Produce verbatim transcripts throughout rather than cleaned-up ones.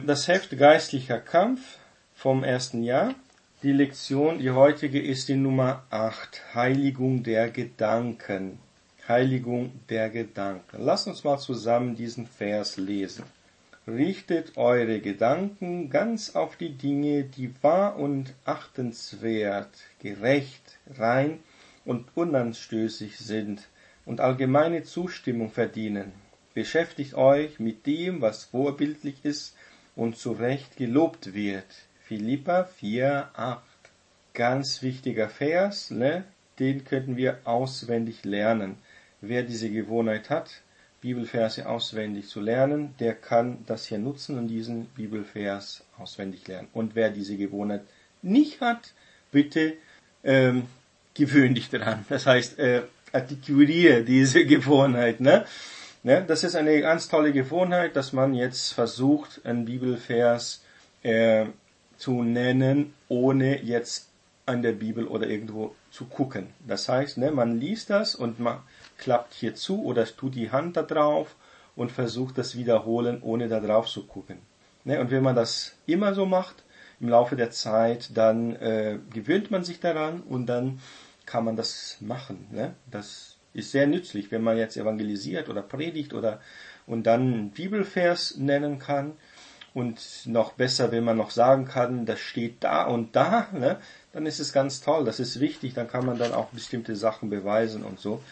Das Heft Geistlicher Kampf vom ersten Jahr. Die Lektion, die heutige, ist die Nummer acht. Heiligung der Gedanken. Heiligung der Gedanken. Lasst uns mal zusammen diesen Vers lesen. Richtet eure Gedanken ganz auf die Dinge, die wahr und achtenswert, gerecht, rein und unanstößig sind und allgemeine Zustimmung verdienen. Beschäftigt euch mit dem, was vorbildlich ist und zu Recht gelobt wird. Philipper vier, acht. Ganz wichtiger Vers, ne? Den könnten wir auswendig lernen. Wer diese Gewohnheit hat, Bibelverse auswendig zu lernen, der kann das hier nutzen und diesen Bibelvers auswendig lernen. Und wer diese Gewohnheit nicht hat, bitte ähm, gewöhn dich daran. Das heißt, äh, artikuliere diese Gewohnheit, ne? Ne, das ist eine ganz tolle Gewohnheit, dass man jetzt versucht, einen Bibelvers äh, zu nennen, ohne jetzt an der Bibel oder irgendwo zu gucken. Das heißt, ne, man liest das und man klappt hier zu oder tut die Hand da drauf und versucht das wiederholen, ohne da drauf zu gucken. Ne, und wenn man das immer so macht, im Laufe der Zeit, dann äh, gewöhnt man sich daran und dann kann man das machen. Ne? Das ist sehr nützlich, wenn man jetzt evangelisiert oder predigt oder und dann einen Bibelvers nennen kann und noch besser, wenn man noch sagen kann, das steht da und da, ne? Dann ist es ganz toll, das ist wichtig, dann kann man dann auch bestimmte Sachen beweisen und so.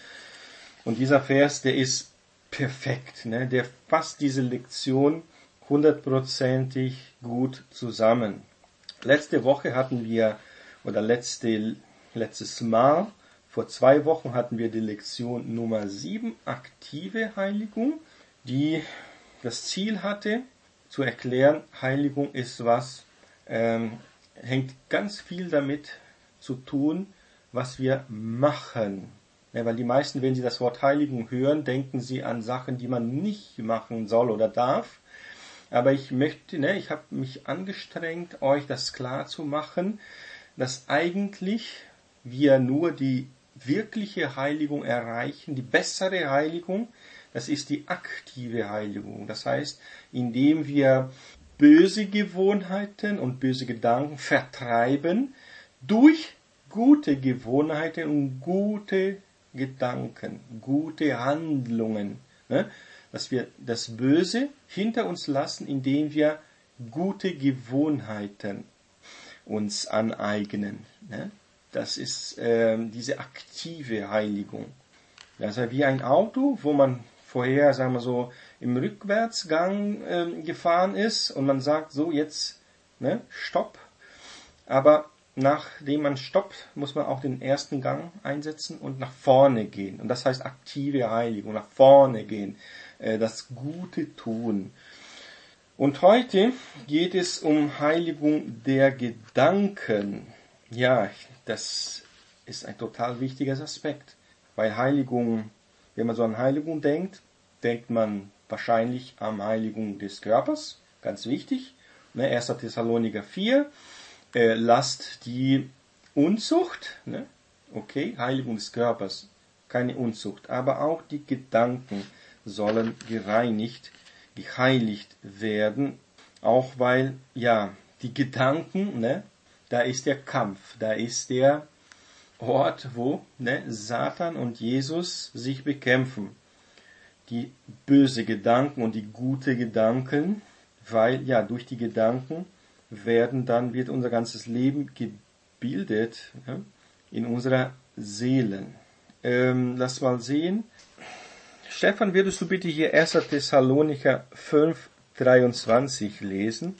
Und dieser Vers, der ist perfekt, ne? Der fasst diese Lektion hundertprozentig gut zusammen. Letzte Woche hatten wir, oder letzte, letztes Mal, vor zwei Wochen hatten wir die Lektion Nummer sieben, aktive Heiligung, die das Ziel hatte, zu erklären, Heiligung ist was, ähm, hängt ganz viel damit zu tun, was wir machen. Ja, weil die meisten, wenn sie das Wort Heiligung hören, denken sie an Sachen, die man nicht machen soll oder darf. Aber ich möchte, ne, ich habe mich angestrengt, euch das klar zu machen, dass eigentlich wir nur die wirkliche Heiligung erreichen, die bessere Heiligung, das ist die aktive Heiligung. Das heißt, indem wir böse Gewohnheiten und böse Gedanken vertreiben durch gute Gewohnheiten und gute Gedanken, gute Handlungen. Ne? Dass wir das Böse hinter uns lassen, indem wir gute Gewohnheiten uns aneignen. Ne? Das ist äh, diese aktive Heiligung. Das ist wie ein Auto, wo man vorher, sagen wir so, im Rückwärtsgang äh, gefahren ist und man sagt so, jetzt, ne, Stopp. Aber nachdem man stoppt, muss man auch den ersten Gang einsetzen und nach vorne gehen. Und das heißt aktive Heiligung, nach vorne gehen, äh, das Gute tun. Und heute geht es um Heiligung der Gedanken. Ja, das ist ein total wichtiger Aspekt, weil Heiligung, wenn man so an Heiligung denkt, denkt man wahrscheinlich an Heiligung des Körpers, ganz wichtig. Ne, erster Thessaloniker vier, äh, lasst die Unzucht, ne? Okay, Heiligung des Körpers, keine Unzucht, aber auch die Gedanken sollen gereinigt, geheiligt werden, auch weil, ja, die Gedanken, ne, da ist der Kampf, da ist der Ort, wo ne, Satan und Jesus sich bekämpfen. Die böse Gedanken und die gute Gedanken, weil ja durch die Gedanken werden dann wird unser ganzes Leben gebildet, ja, in unserer Seelen. Ähm, lass mal sehen. Stefan, würdest du bitte hier erster Thessalonicher fünf, dreiundzwanzig lesen?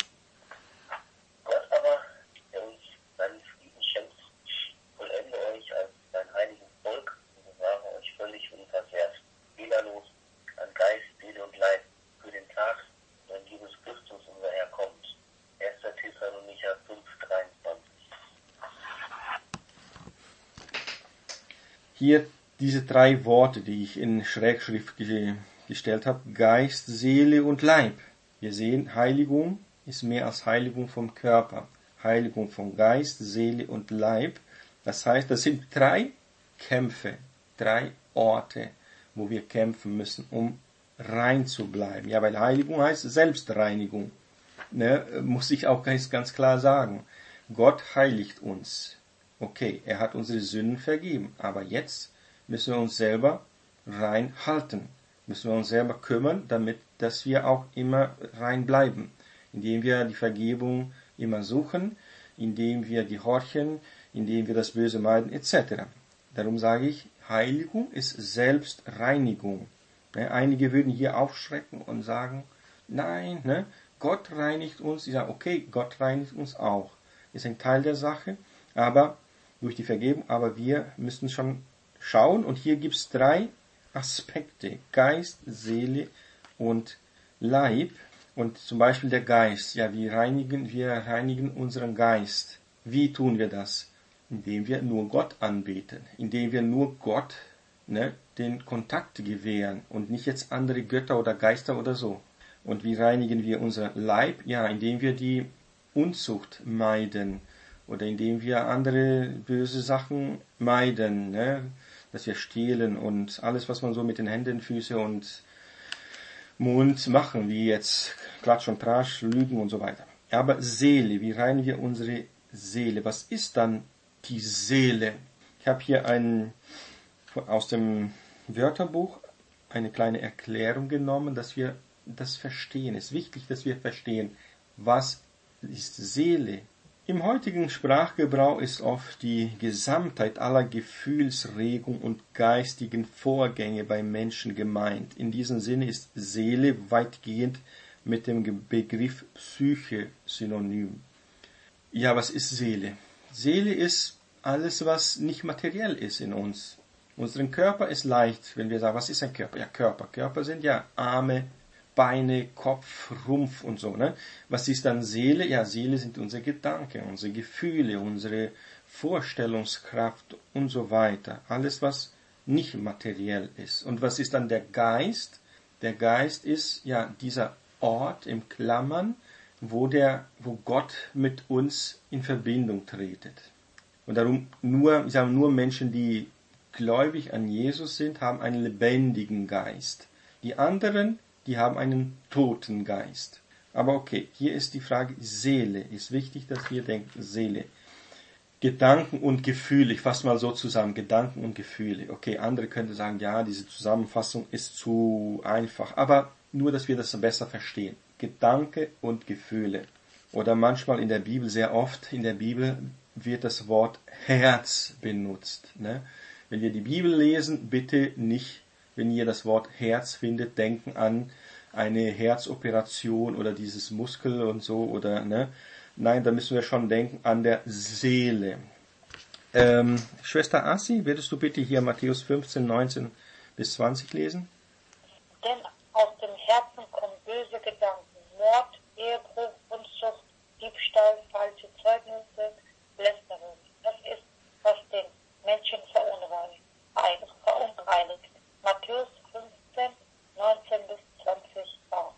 Hier diese drei Worte, die ich in Schrägschrift ge- gestellt habe, Geist, Seele und Leib. Wir sehen, Heiligung ist mehr als Heiligung vom Körper. Heiligung von Geist, Seele und Leib. Das heißt, das sind drei Kämpfe, drei Orte, wo wir kämpfen müssen, um rein zu bleiben. Ja, weil Heiligung heißt Selbstreinigung. ne, muss ich auch ganz, ganz klar sagen. Gott heiligt uns. Okay, er hat unsere Sünden vergeben, aber jetzt müssen wir uns selber rein halten. Müssen wir uns selber kümmern, damit, dass wir auch immer rein bleiben. Indem wir die Vergebung immer suchen, indem wir gehorchen, indem wir das Böse meiden, et cetera. Darum sage ich, Heiligung ist Selbstreinigung. Ne, einige würden hier aufschrecken und sagen, nein, ne, Gott reinigt uns. Ich sage, okay, Gott reinigt uns auch. Ist ein Teil der Sache, aber durch die Vergebung, aber wir müssen schon schauen. Und hier gibt es drei Aspekte, Geist, Seele und Leib. Und zum Beispiel der Geist, ja, wir reinigen, wir reinigen unseren Geist. Wie tun wir das? Indem wir nur Gott anbeten, indem wir nur Gott, ne, den Kontakt gewähren und nicht jetzt andere Götter oder Geister oder so. Und wie reinigen wir unser Leib? Ja, indem wir die Unzucht meiden oder indem wir andere böse Sachen meiden, ne? Dass wir stehlen und alles, was man so mit den Händen, Füßen und Mund machen, wie jetzt Klatsch und Tratsch, Lügen und so weiter. Aber Seele, wie reinigen wir unsere Seele? Was ist dann die Seele? Ich habe hier ein, aus dem Wörterbuch eine kleine Erklärung genommen, dass wir das verstehen. Es ist wichtig, dass wir verstehen, was ist Seele. Im heutigen Sprachgebrauch ist oft die Gesamtheit aller Gefühlsregungen und geistigen Vorgänge beim Menschen gemeint. In diesem Sinne ist Seele weitgehend mit dem Begriff Psyche synonym. Ja, was ist Seele? Seele ist alles, was nicht materiell ist in uns. Unser Körper ist leicht, wenn wir sagen, was ist ein Körper? Ja, Körper. Körper sind ja Arme, Beine, Kopf, Rumpf und so, ne? Was ist dann Seele? Ja, Seele sind unsere Gedanken, unsere Gefühle, unsere Vorstellungskraft und so weiter. Alles, was nicht materiell ist. Und was ist dann der Geist? Der Geist ist ja dieser Ort im Klammern, wo der, wo Gott mit uns in Verbindung tretet. Und darum nur, ich sage nur Menschen, die gläubig an Jesus sind, haben einen lebendigen Geist. Die anderen, die haben einen toten Geist. Aber okay, hier ist die Frage Seele. Ist wichtig, dass wir denken, Seele. Gedanken und Gefühle, ich fasse mal so zusammen, Gedanken und Gefühle. Okay, andere könnten sagen, ja, diese Zusammenfassung ist zu einfach. Aber nur, dass wir das besser verstehen. Gedanke und Gefühle. Oder manchmal in der Bibel, sehr oft in der Bibel wird das Wort Herz benutzt. Ne? Wenn wir die Bibel lesen, bitte nicht, wenn ihr das Wort Herz findet, denken an eine Herzoperation oder dieses Muskel und so oder ne. Nein, da müssen wir schon denken an der Seele. Ähm, Schwester Assi, würdest du bitte hier Matthäus fünfzehn, neunzehn bis zwanzig lesen? Denn aus dem Herzen kommen böse Gedanken, Mord, Ehebruch, Unzucht, Diebstahl, falsche Zeugnisse, Lästerung. Das ist, was den Menschen verunreinigt. verunreinigt. Matthäus fünfzehn, neunzehn bis zwanzig a.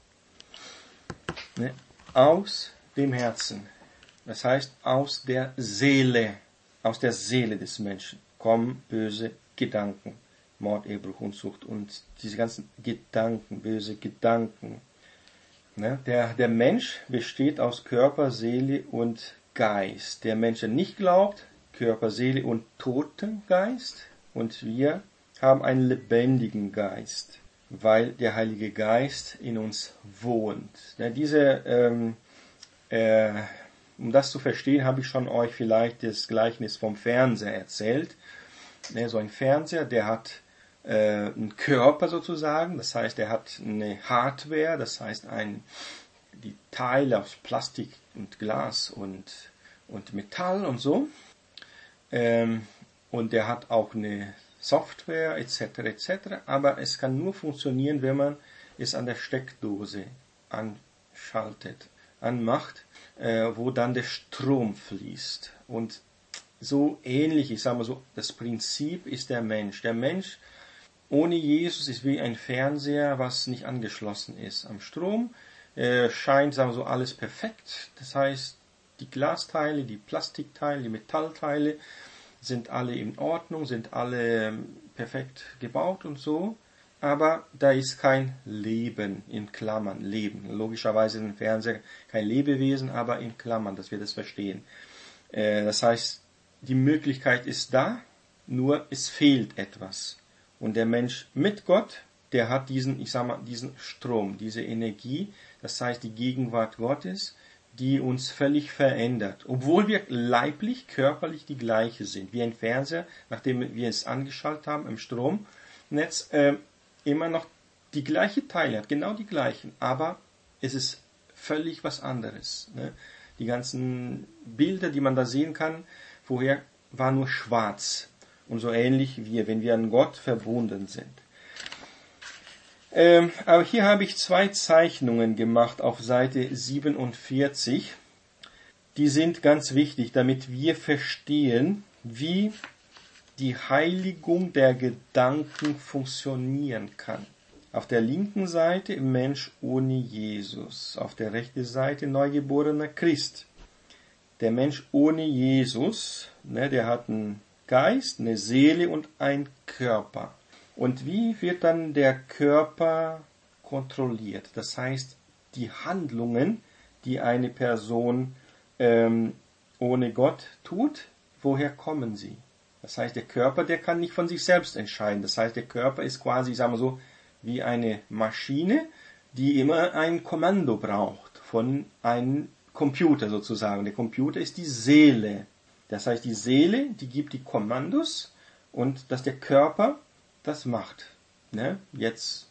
Ne? Aus dem Herzen. Das heißt, aus der Seele, aus der Seele des Menschen kommen böse Gedanken. Mord, Ehebruch, Unzucht und diese ganzen Gedanken, böse Gedanken. Ne? Der, der Mensch besteht aus Körper, Seele und Geist. Der Mensch, der nicht glaubt, Körper, Seele und toten Geist. Und wir haben einen lebendigen Geist, weil der Heilige Geist in uns wohnt. Ja, diese, ähm, äh, um das zu verstehen, habe ich schon euch vielleicht das Gleichnis vom Fernseher erzählt. Ja, so ein Fernseher, der hat äh, einen Körper sozusagen, das heißt, er hat eine Hardware, das heißt, ein, die Teile aus Plastik und Glas und, und Metall und so. Ähm, und der hat auch eine Software et cetera et cetera. Aber es kann nur funktionieren, wenn man es an der Steckdose anschaltet, anmacht, äh, wo dann der Strom fließt. Und so ähnlich, ich sage mal so, das Prinzip ist der Mensch. Der Mensch ohne Jesus ist wie ein Fernseher, was nicht angeschlossen ist am Strom. Äh, scheint, sagen wir so, alles perfekt. Das heißt, die Glasteile, die Plastikteile, die Metallteile sind alle in Ordnung, sind alle perfekt gebaut und so. aber da ist kein Leben, in Klammern, Leben. Logischerweise im Fernseher kein Lebewesen, aber in Klammern, dass wir das verstehen. Äh, das heißt, die Möglichkeit ist da, nur es fehlt etwas. Und der Mensch mit Gott, der hat diesen, ich sag mal, diesen Strom, diese Energie, das heißt die Gegenwart Gottes, die uns völlig verändert. Obwohl wir leiblich, körperlich die gleiche sind. Wie ein Fernseher, nachdem wir es angeschaltet haben im Stromnetz, äh, immer noch die gleiche Teile hat, genau die gleichen. Aber es ist völlig was anderes. Ne? Die ganzen Bilder, die man da sehen kann, vorher war nur schwarz. Und so ähnlich wie wenn wir an Gott verbunden sind. Ähm, aber hier habe ich zwei Zeichnungen gemacht auf Seite siebenundvierzig. Die sind ganz wichtig, damit wir verstehen, wie die Heiligung der Gedanken funktionieren kann. Auf der linken Seite Mensch ohne Jesus, auf der rechten Seite neugeborener Christ. Der Mensch ohne Jesus, ne, der hat einen Geist, eine Seele und einen Körper. Und wie wird dann der Körper kontrolliert? Das heißt, die Handlungen, die eine Person ähm, ohne Gott tut, woher kommen sie? Das heißt, der Körper, der kann nicht von sich selbst entscheiden. Das heißt, der Körper ist quasi, sagen wir so, wie eine Maschine, die immer ein Kommando braucht von einem Computer sozusagen. Der Computer ist die Seele. Das heißt, die Seele, die gibt die Kommandos und dass der Körper das macht. Ne? Jetzt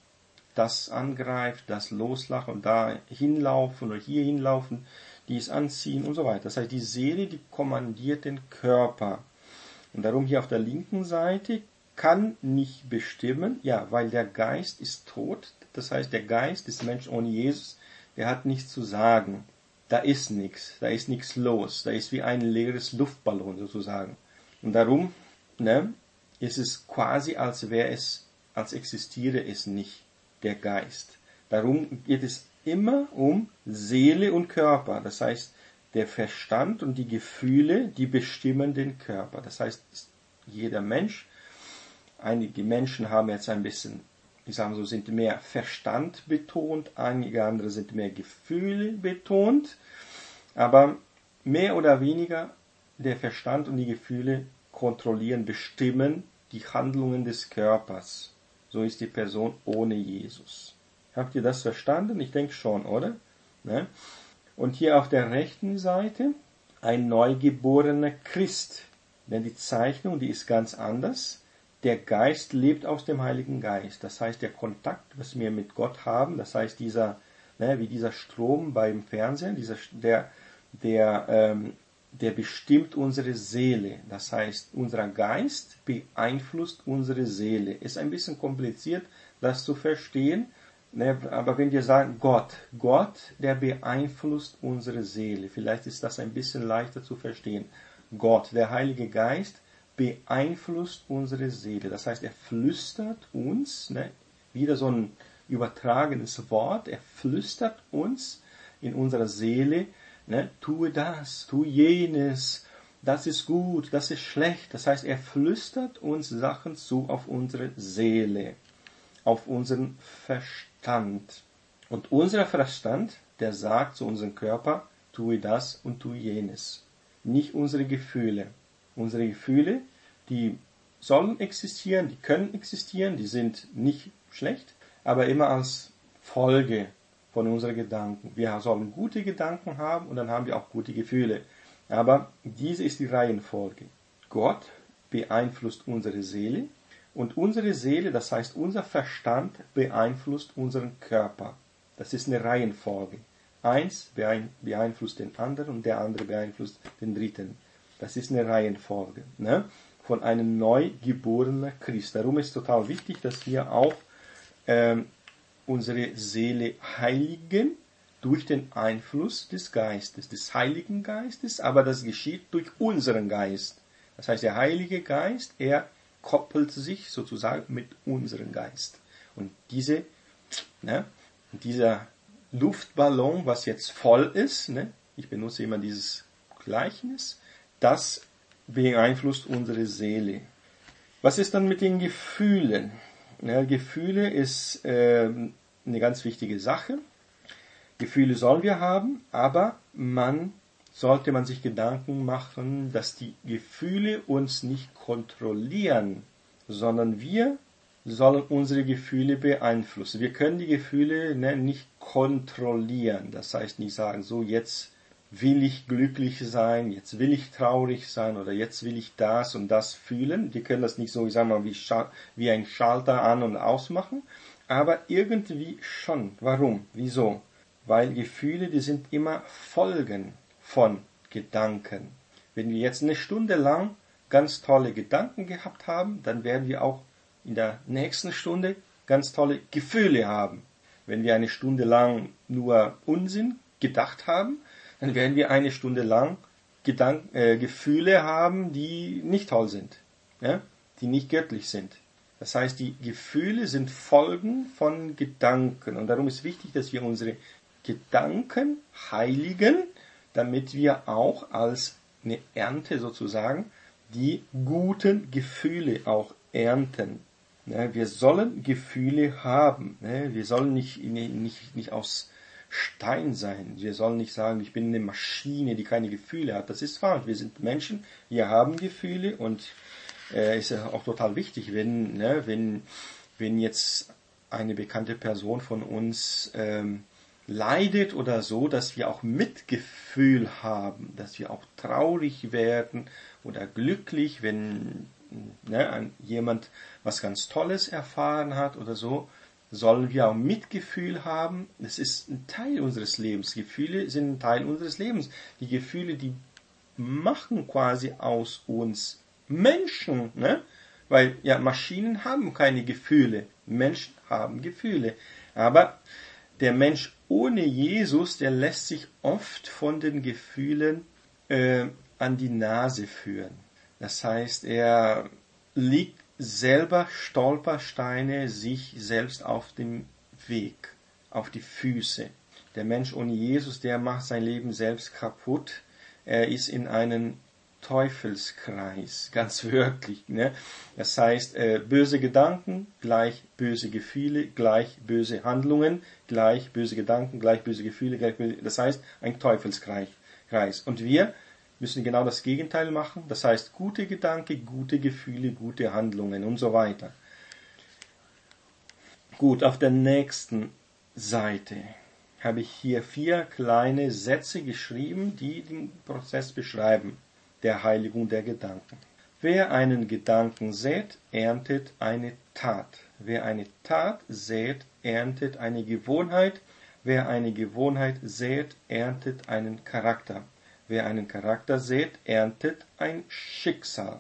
das angreift, das loslachen und da hinlaufen oder hier hinlaufen, dies anziehen und so weiter. Das heißt, die Seele, die kommandiert den Körper. Und darum hier auf der linken Seite kann nicht bestimmen, ja, weil der Geist ist tot. Das heißt, der Geist des Menschen ohne Jesus, der hat nichts zu sagen. Da ist nichts, da ist nichts los. Da ist wie ein leeres Luftballon sozusagen. Und darum, ne, ist es quasi, als wäre es, als existiere es nicht, der Geist. Darum geht es immer um Seele und Körper. Das heißt, der Verstand und die Gefühle, die bestimmen den Körper. Das heißt, jeder Mensch, einige Menschen haben jetzt ein bisschen, ich sage mal so, sind mehr Verstand betont, einige andere sind mehr Gefühle betont, aber mehr oder weniger der Verstand und die Gefühle kontrollieren, bestimmen die Handlungen des Körpers. So ist die Person ohne Jesus. Habt ihr das verstanden? Ich denke schon, oder? Ne? Und hier auf der rechten Seite ein neugeborener Christ. Denn die Zeichnung, die ist ganz anders. Der Geist lebt aus dem Heiligen Geist. Das heißt, der Kontakt, was wir mit Gott haben, das heißt, dieser, ne, wie dieser Strom beim Fernsehen, dieser, der, der, ähm, der bestimmt unsere Seele. Das heißt, unser Geist beeinflusst unsere Seele. Ist ein bisschen kompliziert, das zu verstehen. Aber wenn wir sagen Gott, Gott, der beeinflusst unsere Seele. Vielleicht ist das ein bisschen leichter zu verstehen. Gott, der Heilige Geist, beeinflusst unsere Seele. Das heißt, er flüstert uns, ne, wieder so ein übertragenes Wort, er flüstert uns in unserer Seele, ne, tue das, tue jenes, das ist gut, das ist schlecht. Das heißt, er flüstert uns Sachen zu auf unsere Seele, auf unseren Verstand. Und unser Verstand, der sagt zu unserem Körper, tue das und tue jenes. Nicht unsere Gefühle. Unsere Gefühle, die sollen existieren, die können existieren, die sind nicht schlecht, aber immer als Folge von unseren Gedanken. Wir sollen gute Gedanken haben und dann haben wir auch gute Gefühle. Aber diese ist die Reihenfolge. Gott beeinflusst unsere Seele und unsere Seele, das heißt unser Verstand, beeinflusst unseren Körper. Das ist eine Reihenfolge. Eins beeinflusst den anderen und der andere beeinflusst den dritten. Das ist eine Reihenfolge, ne, von einem neugeborenen Christ. Darum ist total wichtig, dass wir auch ähm, unsere Seele heiligen durch den Einfluss des Geistes, des Heiligen Geistes, aber das geschieht durch unseren Geist. Das heißt, der Heilige Geist, er koppelt sich sozusagen mit unserem Geist. Und diese, ne, dieser Luftballon, was jetzt voll ist, ne, ich benutze immer dieses Gleichnis, das beeinflusst unsere Seele. Was ist dann mit den Gefühlen? Ja, Gefühle ist äh, eine ganz wichtige Sache. Gefühle sollen wir haben, aber man sollte man sich Gedanken machen, dass die Gefühle uns nicht kontrollieren, sondern wir sollen unsere Gefühle beeinflussen. Wir können die Gefühle ne, nicht kontrollieren. Das heißt nicht sagen, so jetzt will ich glücklich sein, jetzt will ich traurig sein oder jetzt will ich das und das fühlen. Wir können das nicht so, ich sag mal, wie, wie ein Schalter an- und ausmachen, aber irgendwie schon. Warum? Wieso? Weil Gefühle, die sind immer Folgen von Gedanken. Wenn wir jetzt eine Stunde lang ganz tolle Gedanken gehabt haben, dann werden wir auch in der nächsten Stunde ganz tolle Gefühle haben. Wenn wir eine Stunde lang nur Unsinn gedacht haben, dann werden wir eine Stunde lang Gedanken, äh, Gefühle haben, die nicht toll sind, ja? Die nicht göttlich sind. Das heißt, die Gefühle sind Folgen von Gedanken. Und darum ist wichtig, dass wir unsere Gedanken heiligen, damit wir auch als eine Ernte sozusagen die guten Gefühle auch ernten. Ja, wir sollen Gefühle haben. Ja, wir sollen nicht, nicht, nicht aus Stein sein. Wir sollen nicht sagen, ich bin eine Maschine, die keine Gefühle hat. Das ist falsch. Wir sind Menschen, wir haben Gefühle und äh, ist ja auch total wichtig, wenn, ne, wenn, wenn jetzt eine bekannte Person von uns ähm, leidet oder so, dass wir auch Mitgefühl haben, dass wir auch traurig werden oder glücklich, wenn ne, ein, jemand was ganz Tolles erfahren hat oder so, sollen wir auch Mitgefühl haben. Das ist ein Teil unseres Lebens. Gefühle sind ein Teil unseres Lebens. Die Gefühle, die machen quasi aus uns Menschen, ne? Weil ja Maschinen haben keine Gefühle, Menschen haben Gefühle. Aber der Mensch ohne Jesus, der lässt sich oft von den Gefühlen äh, an die Nase führen. Das heißt, er liegt selber Stolpersteine sich selbst auf dem Weg, auf die Füße. Der Mensch ohne Jesus, der macht sein Leben selbst kaputt. Er ist in einen Teufelskreis, ganz wörtlich. Ne? Das heißt, äh, böse Gedanken gleich böse Gefühle, gleich böse Handlungen, gleich böse Gedanken, gleich böse Gefühle, gleich böse, das heißt, ein Teufelskreis. Und wir müssen genau das Gegenteil machen. Das heißt, gute Gedanken, gute Gefühle, gute Handlungen und so weiter. Gut, auf der nächsten Seite habe ich hier vier kleine Sätze geschrieben, die den Prozess beschreiben, der Heiligung der Gedanken. Wer einen Gedanken sät, erntet eine Tat. Wer eine Tat sät, erntet eine Gewohnheit. Wer eine Gewohnheit sät, erntet einen Charakter. Wer einen Charakter sät, erntet ein Schicksal.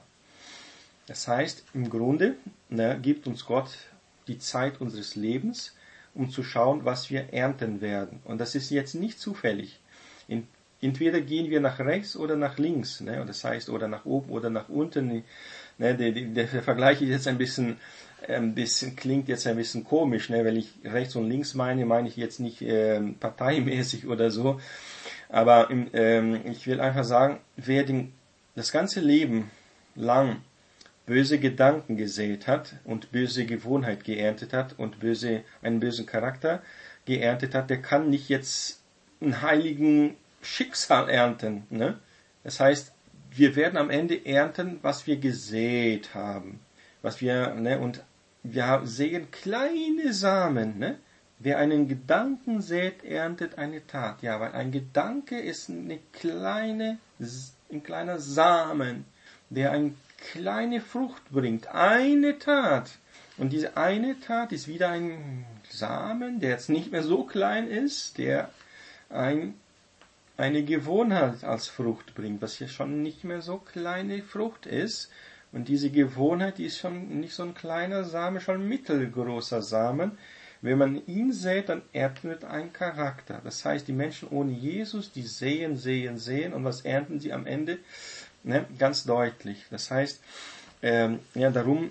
Das heißt, im Grunde ne, gibt uns Gott die Zeit unseres Lebens, um zu schauen, was wir ernten werden. Und das ist jetzt nicht zufällig. In, entweder gehen wir nach rechts oder nach links. Ne, das heißt, oder nach oben oder nach unten. Ne, der, der, der Vergleich ist jetzt ein bisschen, ein bisschen, klingt jetzt ein bisschen komisch. Ne, wenn ich rechts und links meine, meine ich jetzt nicht äh, parteimäßig oder so. Aber ähm, ich will einfach sagen, wer den, das ganze Leben lang böse Gedanken gesät hat und böse Gewohnheit geerntet hat und böse, einen bösen Charakter geerntet hat, der kann nicht jetzt einen heiligen Schicksal ernten. Ne? Das heißt, wir werden am Ende ernten, was wir gesät haben. Was wir, ne, und wir sehen kleine Samen, ne? Wer einen Gedanken sät, erntet eine Tat. Ja, weil ein Gedanke ist eine kleine, ein kleiner Samen, der eine kleine Frucht bringt. Eine Tat. Und diese eine Tat ist wieder ein Samen, der jetzt nicht mehr so klein ist, der ein, eine Gewohnheit als Frucht bringt, was hier schon nicht mehr so kleine Frucht ist. Und diese Gewohnheit, die ist schon nicht so ein kleiner Samen, schon ein mittelgroßer Samen. Wenn man ihn sät, dann erntet ein Charakter. Das heißt, die Menschen ohne Jesus, die säen, säen, säen. Und was ernten sie am Ende? Ne, ganz deutlich. Das heißt, ähm, ja, darum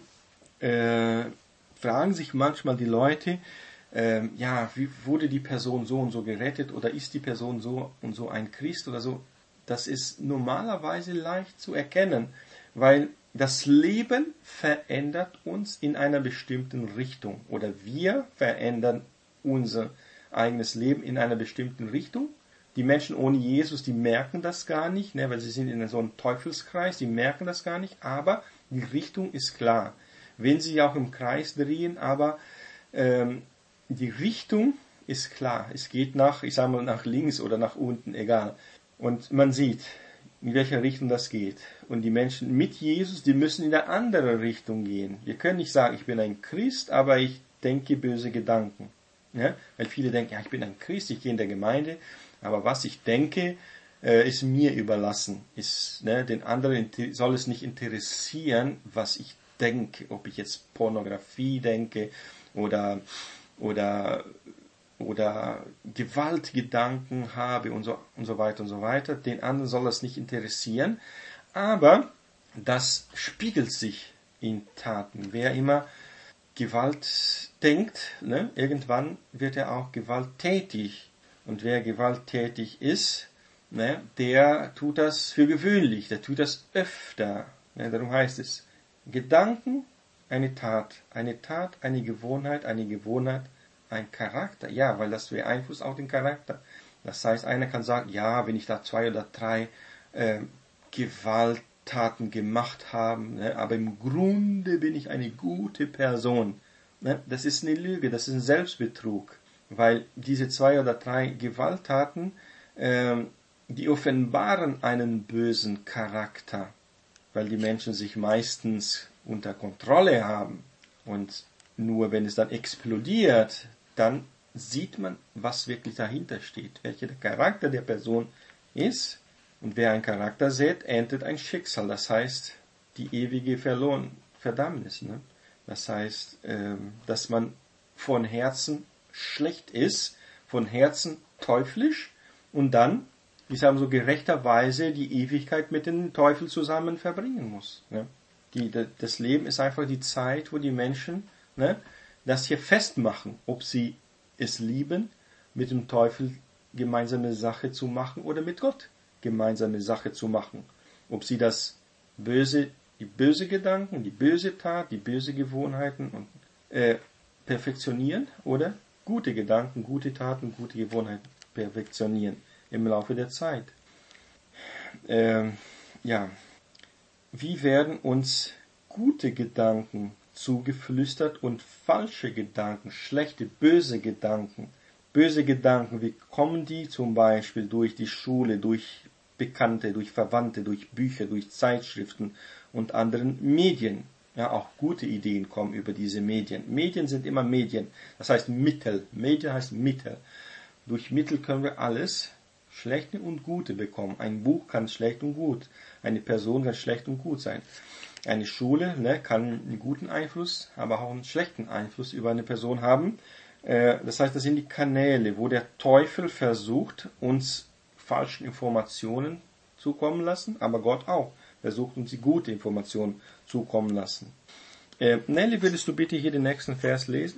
äh, fragen sich manchmal die Leute, äh, ja, wie wurde die Person so und so gerettet oder ist die Person so und so ein Christ oder so? Das ist normalerweise leicht zu erkennen, weil das Leben verändert uns in einer bestimmten Richtung. Oder wir verändern unser eigenes Leben in einer bestimmten Richtung. Die Menschen ohne Jesus, die merken das gar nicht, ne, weil sie sind in so einem Teufelskreis, die merken das gar nicht, aber die Richtung ist klar. Wenn sie auch im Kreis drehen, aber ähm, die Richtung ist klar. Es geht nach, ich sage mal, nach links oder nach unten, egal. Und man sieht, in welcher Richtung das geht. Und die Menschen mit Jesus, die müssen in eine andere Richtung gehen. Wir können nicht sagen, ich bin ein Christ, aber ich denke böse Gedanken. Ja? Weil viele denken, ja, ich bin ein Christ, ich gehe in der Gemeinde, aber was ich denke, äh, ist mir überlassen. Ist, ne, den anderen soll es nicht interessieren, was ich denke, ob ich jetzt Pornografie denke oder, oder, oder Gewaltgedanken habe und so, und so weiter und so weiter. Den anderen soll das nicht interessieren, aber das spiegelt sich in Taten. Wer immer Gewalt denkt, ne, irgendwann wird er auch gewalttätig. Und wer gewalttätig ist, ne, der tut das für gewöhnlich, der tut das öfter. Ne, darum heißt es, Gedanken, eine Tat, eine Tat, eine Gewohnheit, eine Gewohnheit, ein Charakter. Ja, weil das beeinflusst auch den Charakter. Das heißt, einer kann sagen, ja, wenn ich da zwei oder drei äh, Gewalttaten gemacht habe, ne, aber im Grunde bin ich eine gute Person. Ne, das ist eine Lüge, das ist ein Selbstbetrug. Weil diese zwei oder drei Gewalttaten, ähm, die offenbaren einen bösen Charakter, weil die Menschen sich meistens unter Kontrolle haben. Und nur wenn es dann explodiert, dann sieht man, was wirklich dahinter steht, welcher der Charakter der Person ist. Und wer einen Charakter sät, erntet ein Schicksal, das heißt die ewige Verloren, Verdammnis. Ne? Das heißt, ähm, dass man von Herzen schlecht ist, von Herzen teuflisch und dann, ich sage so gerechterweise, die Ewigkeit mit dem Teufel zusammen verbringen muss. Ne? Die, das Leben ist einfach die Zeit, wo die Menschen, ne, das hier festmachen, ob sie es lieben, mit dem Teufel gemeinsame Sache zu machen oder mit Gott gemeinsame Sache zu machen. Ob sie das böse, die böse Gedanken, die böse Tat, die böse Gewohnheiten und, äh, perfektionieren oder gute Gedanken, gute Taten, gute Gewohnheiten perfektionieren im Laufe der Zeit. Ähm, ja, wie werden uns gute Gedanken zugeflüstert und falsche Gedanken, schlechte, böse Gedanken? Böse Gedanken, wie kommen die? Zum Beispiel durch die Schule, durch Bekannte, durch Verwandte, durch Bücher, durch Zeitschriften und anderen Medien. Ja, auch gute Ideen kommen über diese Medien. Medien sind immer Medien. Das heißt Mittel. Medien heißt Mittel. Durch Mittel können wir alles, Schlechte und Gute, bekommen. Ein Buch kann schlecht und gut. Eine Person kann schlecht und gut sein. Eine Schule, ne, kann einen guten Einfluss, aber auch einen schlechten Einfluss über eine Person haben. Äh, das heißt, das sind die Kanäle, wo der Teufel versucht, uns falschen Informationen zukommen lassen, aber Gott auch versucht, uns die gute Informationen zukommen lassen. Äh, Nelly, würdest du bitte hier den nächsten Vers lesen?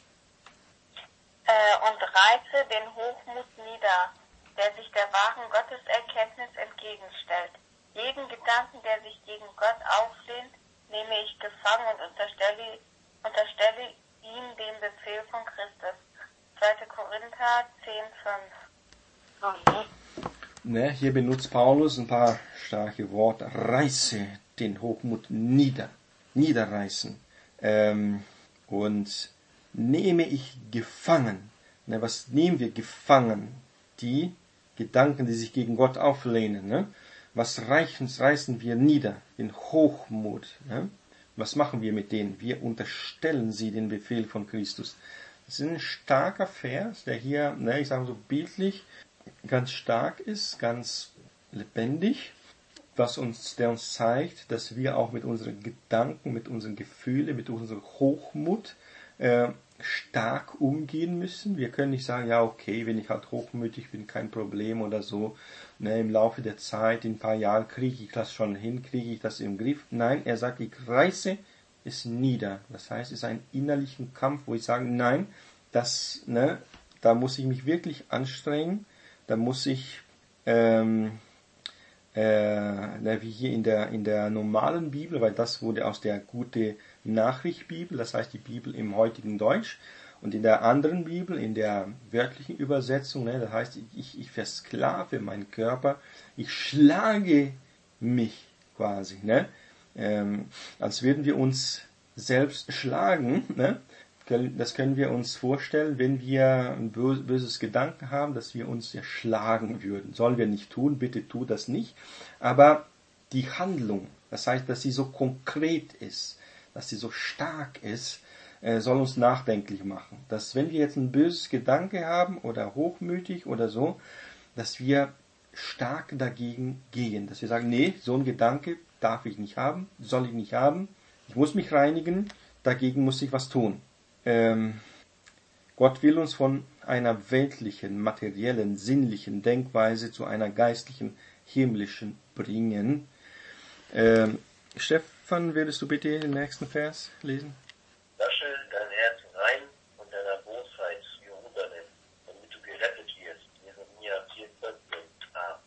Äh, und reiße den Hochmut nieder, der sich der wahren Gotteserkenntnis entgegenstellt. Jeden Gedanken, der sich gegen Gott auflehnt, nehme ich gefangen und unterstelle, unterstelle ihm den Befehl von Christus. zweiter Korinther zehn fünf. Ne, hier benutzt Paulus ein paar starke Worte. Reiße den Hochmut nieder. Niederreißen. Ähm, und nehme ich gefangen. Ne, was nehmen wir gefangen? Die Gedanken, die sich gegen Gott auflehnen. Ne? Was reichen, reißen wir nieder? Den Hochmut. Ne? Was machen wir mit denen? Wir unterstellen sie den Befehl von Christus. Das ist ein starker Vers, der hier, ne, ich sage so bildlich, ganz stark ist, ganz lebendig, was uns, der uns zeigt, dass wir auch mit unseren Gedanken, mit unseren Gefühlen, mit unserem Hochmut äh, stark umgehen müssen. Wir können nicht sagen, ja okay, wenn ich halt hochmütig bin, kein Problem oder so. Ne, im Laufe der Zeit, in ein paar Jahren kriege ich das schon hin, kriege ich das im Griff. Nein, er sagt, ich reiße es nieder. Das heißt, es ist ein innerlicher Kampf, wo ich sage, nein, das, ne, da muss ich mich wirklich anstrengen. Da muss ich ähm, äh, wie hier in der, in der normalen Bibel, weil das wurde aus der Gute Nachricht Bibel, das heißt die Bibel im heutigen Deutsch. Und in der anderen Bibel, in der wörtlichen Übersetzung, ne, das heißt, ich, ich versklave meinen Körper, ich schlage mich quasi, ne, ähm, als würden wir uns selbst schlagen, ne. Das können wir uns vorstellen, wenn wir ein böses Gedanken haben, dass wir uns ja schlagen würden. Sollen wir nicht tun, bitte tu das nicht. Aber die Handlung, das heißt, dass sie so konkret ist, dass sie so stark ist, soll uns nachdenklich machen. Dass wenn wir jetzt ein böses Gedanke haben oder hochmütig oder so, dass wir stark dagegen gehen. Dass wir sagen, nee, so ein Gedanke darf ich nicht haben, soll ich nicht haben. Ich muss mich reinigen, dagegen muss ich was tun. Ähm, Gott will uns von einer weltlichen, materiellen, sinnlichen Denkweise zu einer geistlichen, himmlischen bringen. Ähm, Stefan, würdest du bitte den nächsten Vers lesen? Wasche dein Herz rein von deiner Bosheit, Jerusalem, damit du gerettet wirst. Jeremia vier vierzehn a.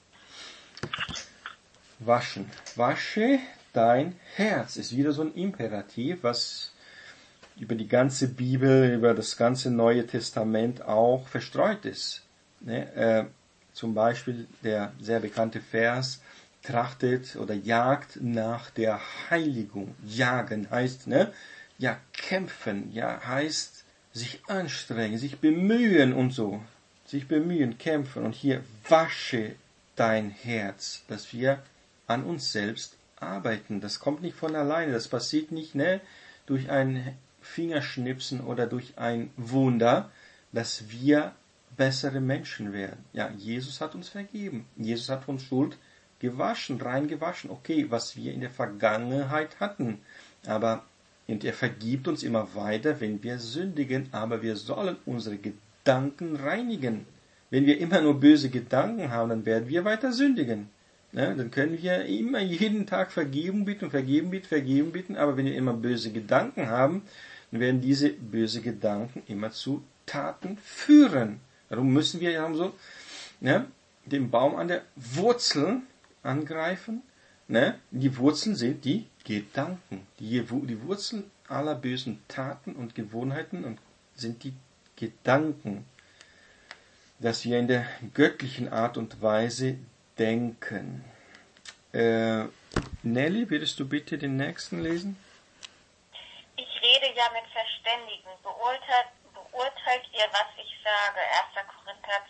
Waschen. Wasche dein Herz ist wieder so ein Imperativ, was über die ganze Bibel, über das ganze Neue Testament auch verstreut ist. Ne? Äh, zum Beispiel der sehr bekannte Vers, trachtet oder jagt nach der Heiligung. Jagen heißt, ne, ja, kämpfen, ja, heißt sich anstrengen, sich bemühen und so. Sich bemühen, kämpfen. Und hier wasche dein Herz, dass wir an uns selbst arbeiten. Das kommt nicht von alleine, das passiert nicht, ne, durch ein Fingerschnipsen oder durch ein Wunder, dass wir bessere Menschen werden. Ja, Jesus hat uns vergeben. Jesus hat uns Schuld gewaschen, rein gewaschen. Okay, was wir in der Vergangenheit hatten. Aber, und er vergibt uns immer weiter, wenn wir sündigen. Aber wir sollen unsere Gedanken reinigen. Wenn wir immer nur böse Gedanken haben, dann werden wir weiter sündigen. Ja, dann können wir immer jeden Tag Vergebung bitten, Vergebung bitten, Vergebung bitten. Aber wenn wir immer böse Gedanken haben, dann werden diese böse Gedanken immer zu Taten führen. Darum müssen wir ja so, ne, den Baum an der Wurzel angreifen. Ne? Die Wurzeln sind die Gedanken. Die, die Wurzeln aller bösen Taten und Gewohnheiten und sind die Gedanken, dass wir in der göttlichen Art und Weise denken. Äh, Nelly, würdest du bitte den nächsten lesen? Ich rede ja mit Verständigen. Beurteilt, beurteilt ihr, was ich sage? erster Korinther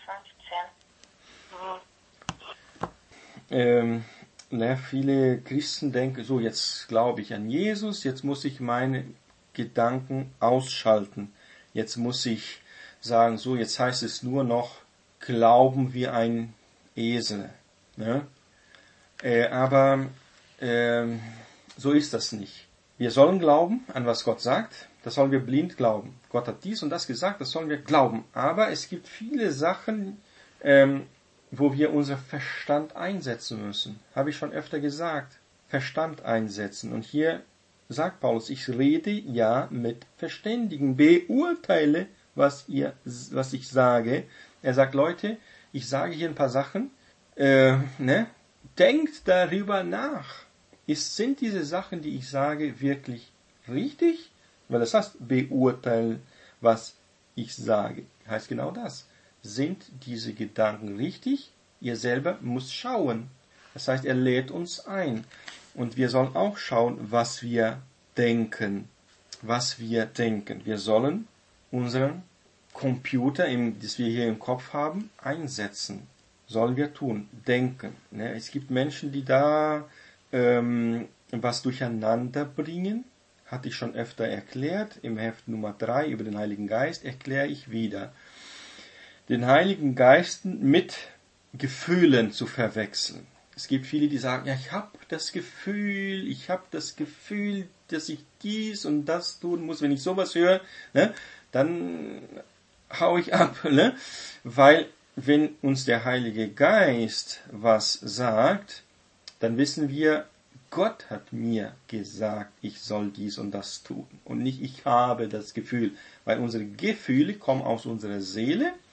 zehn, fünfzehn. Hm. Ähm, na, viele Christen denken, so, jetzt glaube ich an Jesus, jetzt muss ich meine Gedanken ausschalten. Jetzt muss ich sagen, so, jetzt heißt es nur noch, glauben wie ein Esel. Ne? Äh, aber äh, so ist das nicht. Wir sollen glauben an was Gott sagt, das sollen wir blind glauben. Gott hat dies und das gesagt, das sollen wir glauben. Aber es gibt viele Sachen, ähm, wo wir unser Verstand einsetzen müssen. Habe ich schon öfter gesagt. Verstand einsetzen. Und hier sagt Paulus, ich rede ja mit Verständigen, beurteile, was ihr, was ich sage. Er sagt, Leute, ich sage hier ein paar Sachen, äh, ne? Denkt darüber nach. Ist, sind diese Sachen, die ich sage, wirklich richtig? Weil das heißt, beurteilen, was ich sage. Heißt genau das. Sind diese Gedanken richtig? Ihr selber müsst schauen. Das heißt, er lädt uns ein. Und wir sollen auch schauen, was wir denken. Was wir denken. Wir sollen unseren Computer, das wir hier im Kopf haben, einsetzen. Sollen wir tun. Denken. Es gibt Menschen, die da ähm, was durcheinander bringen. Hatte ich schon öfter erklärt. Im Heft Nummer drei über den Heiligen Geist erkläre ich wieder. Den Heiligen Geist mit Gefühlen zu verwechseln. Es gibt viele, die sagen, ja, ich habe das Gefühl, ich habe das Gefühl, dass ich dies und das tun muss. Wenn ich sowas höre, ne, dann hau ich ab. Ne? Weil wenn uns der Heilige Geist was sagt, dann wissen wir, Gott hat mir gesagt, ich soll dies und das tun. Und nicht, ich habe das Gefühl. Weil unsere Gefühle kommen aus unserer Seele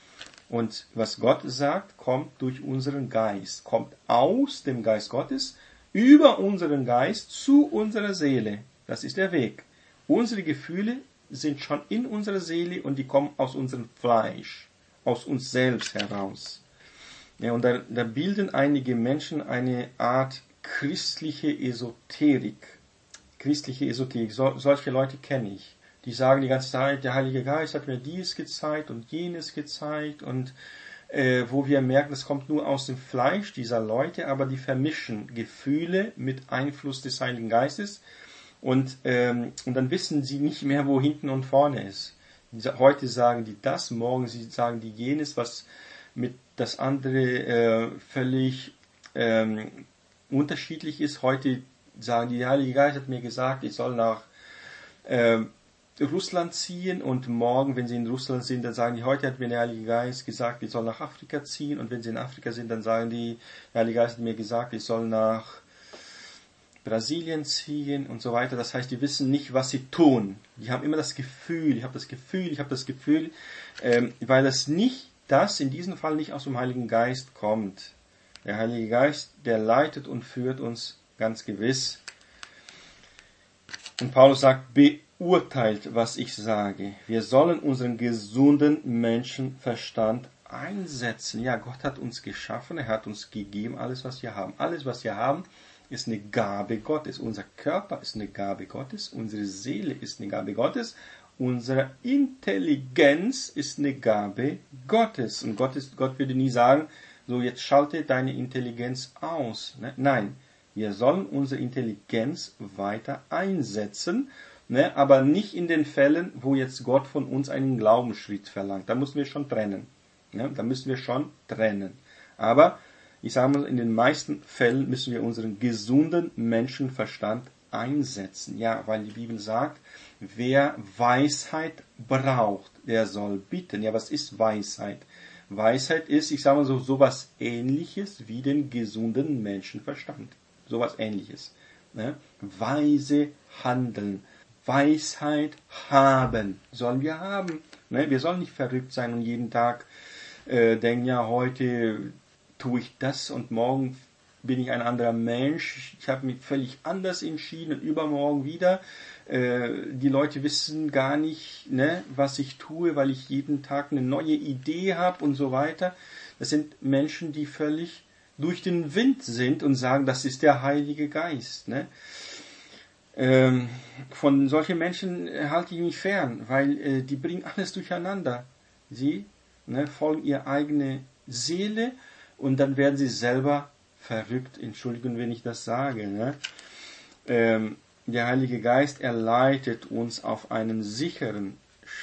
Und was Gott sagt, kommt durch unseren Geist, kommt aus dem Geist Gottes, über unseren Geist zu unserer Seele. Das ist der Weg. Unsere Gefühle sind schon in unserer Seele und die kommen aus unserem Fleisch, aus uns selbst heraus. Ja, und da, da bilden einige Menschen eine Art christliche Esoterik. Christliche Esoterik, so, solche Leute kenne ich. Die sagen die ganze Zeit, der Heilige Geist hat mir dies gezeigt und jenes gezeigt und äh, wo wir merken, es kommt nur aus dem Fleisch dieser Leute, aber die vermischen Gefühle mit Einfluss des Heiligen Geistes und, ähm, und dann wissen sie nicht mehr, wo hinten und vorne ist. Heute sagen die das, morgen sagen die jenes, was mit das andere äh, völlig ähm, unterschiedlich ist. Heute sagen die, der Heilige Geist hat mir gesagt, ich soll nach äh, Russland ziehen und morgen, wenn sie in Russland sind, dann sagen die, heute hat mir der Heilige Geist gesagt, ich soll nach Afrika ziehen und wenn sie in Afrika sind, dann sagen die, der Heilige Geist hat mir gesagt, ich soll nach Brasilien ziehen und so weiter. Das heißt, die wissen nicht, was sie tun. Die haben immer das Gefühl, ich habe das Gefühl, ich habe das Gefühl, ähm, weil das nicht, das in diesem Fall nicht aus dem Heiligen Geist kommt. Der Heilige Geist, der leitet und führt uns ganz gewiss. Und Paulus sagt, beurteilt, was ich sage. Wir sollen unseren gesunden Menschenverstand einsetzen. Ja, Gott hat uns geschaffen, er hat uns gegeben, alles, was wir haben. Alles, was wir haben, ist eine Gabe Gottes. Unser Körper ist eine Gabe Gottes. Unsere Seele ist eine Gabe Gottes. Unsere Intelligenz ist eine Gabe Gottes. Und Gott, ist, Gott würde nie sagen, so jetzt schalte deine Intelligenz aus. Ne? Nein, wir sollen unsere Intelligenz weiter einsetzen, ne? Aber nicht in den Fällen, wo jetzt Gott von uns einen Glaubensschritt verlangt. Da müssen wir schon trennen. Ne? Da müssen wir schon trennen. Aber ich sage mal, in den meisten Fällen müssen wir unseren gesunden Menschenverstand einsetzen. Ja, weil die Bibel sagt, wer Weisheit braucht, der soll bitten. Ja, was ist Weisheit? Weisheit ist, ich sage mal so, sowas Ähnliches wie den gesunden Menschenverstand. Sowas Ähnliches. Ne? Weise handeln. Weisheit haben. Sollen wir haben. Ne? Wir sollen nicht verrückt sein und jeden Tag äh, denken, ja, heute tue ich das und morgen bin ich ein anderer Mensch. Ich habe mich völlig anders entschieden und übermorgen wieder. Äh, die Leute wissen gar nicht, ne, was ich tue, weil ich jeden Tag eine neue Idee habe und so weiter. Das sind Menschen, die völlig durch den Wind sind und sagen, das ist der Heilige Geist. Ne? Ähm, von solchen Menschen halte ich mich fern, weil äh, die bringen alles durcheinander. Sie ne, folgen ihre eigene Seele und dann werden sie selber verrückt. Entschuldigung, wenn ich das sage. Ne? Ähm, der Heilige Geist, er leitet uns auf einen sicheren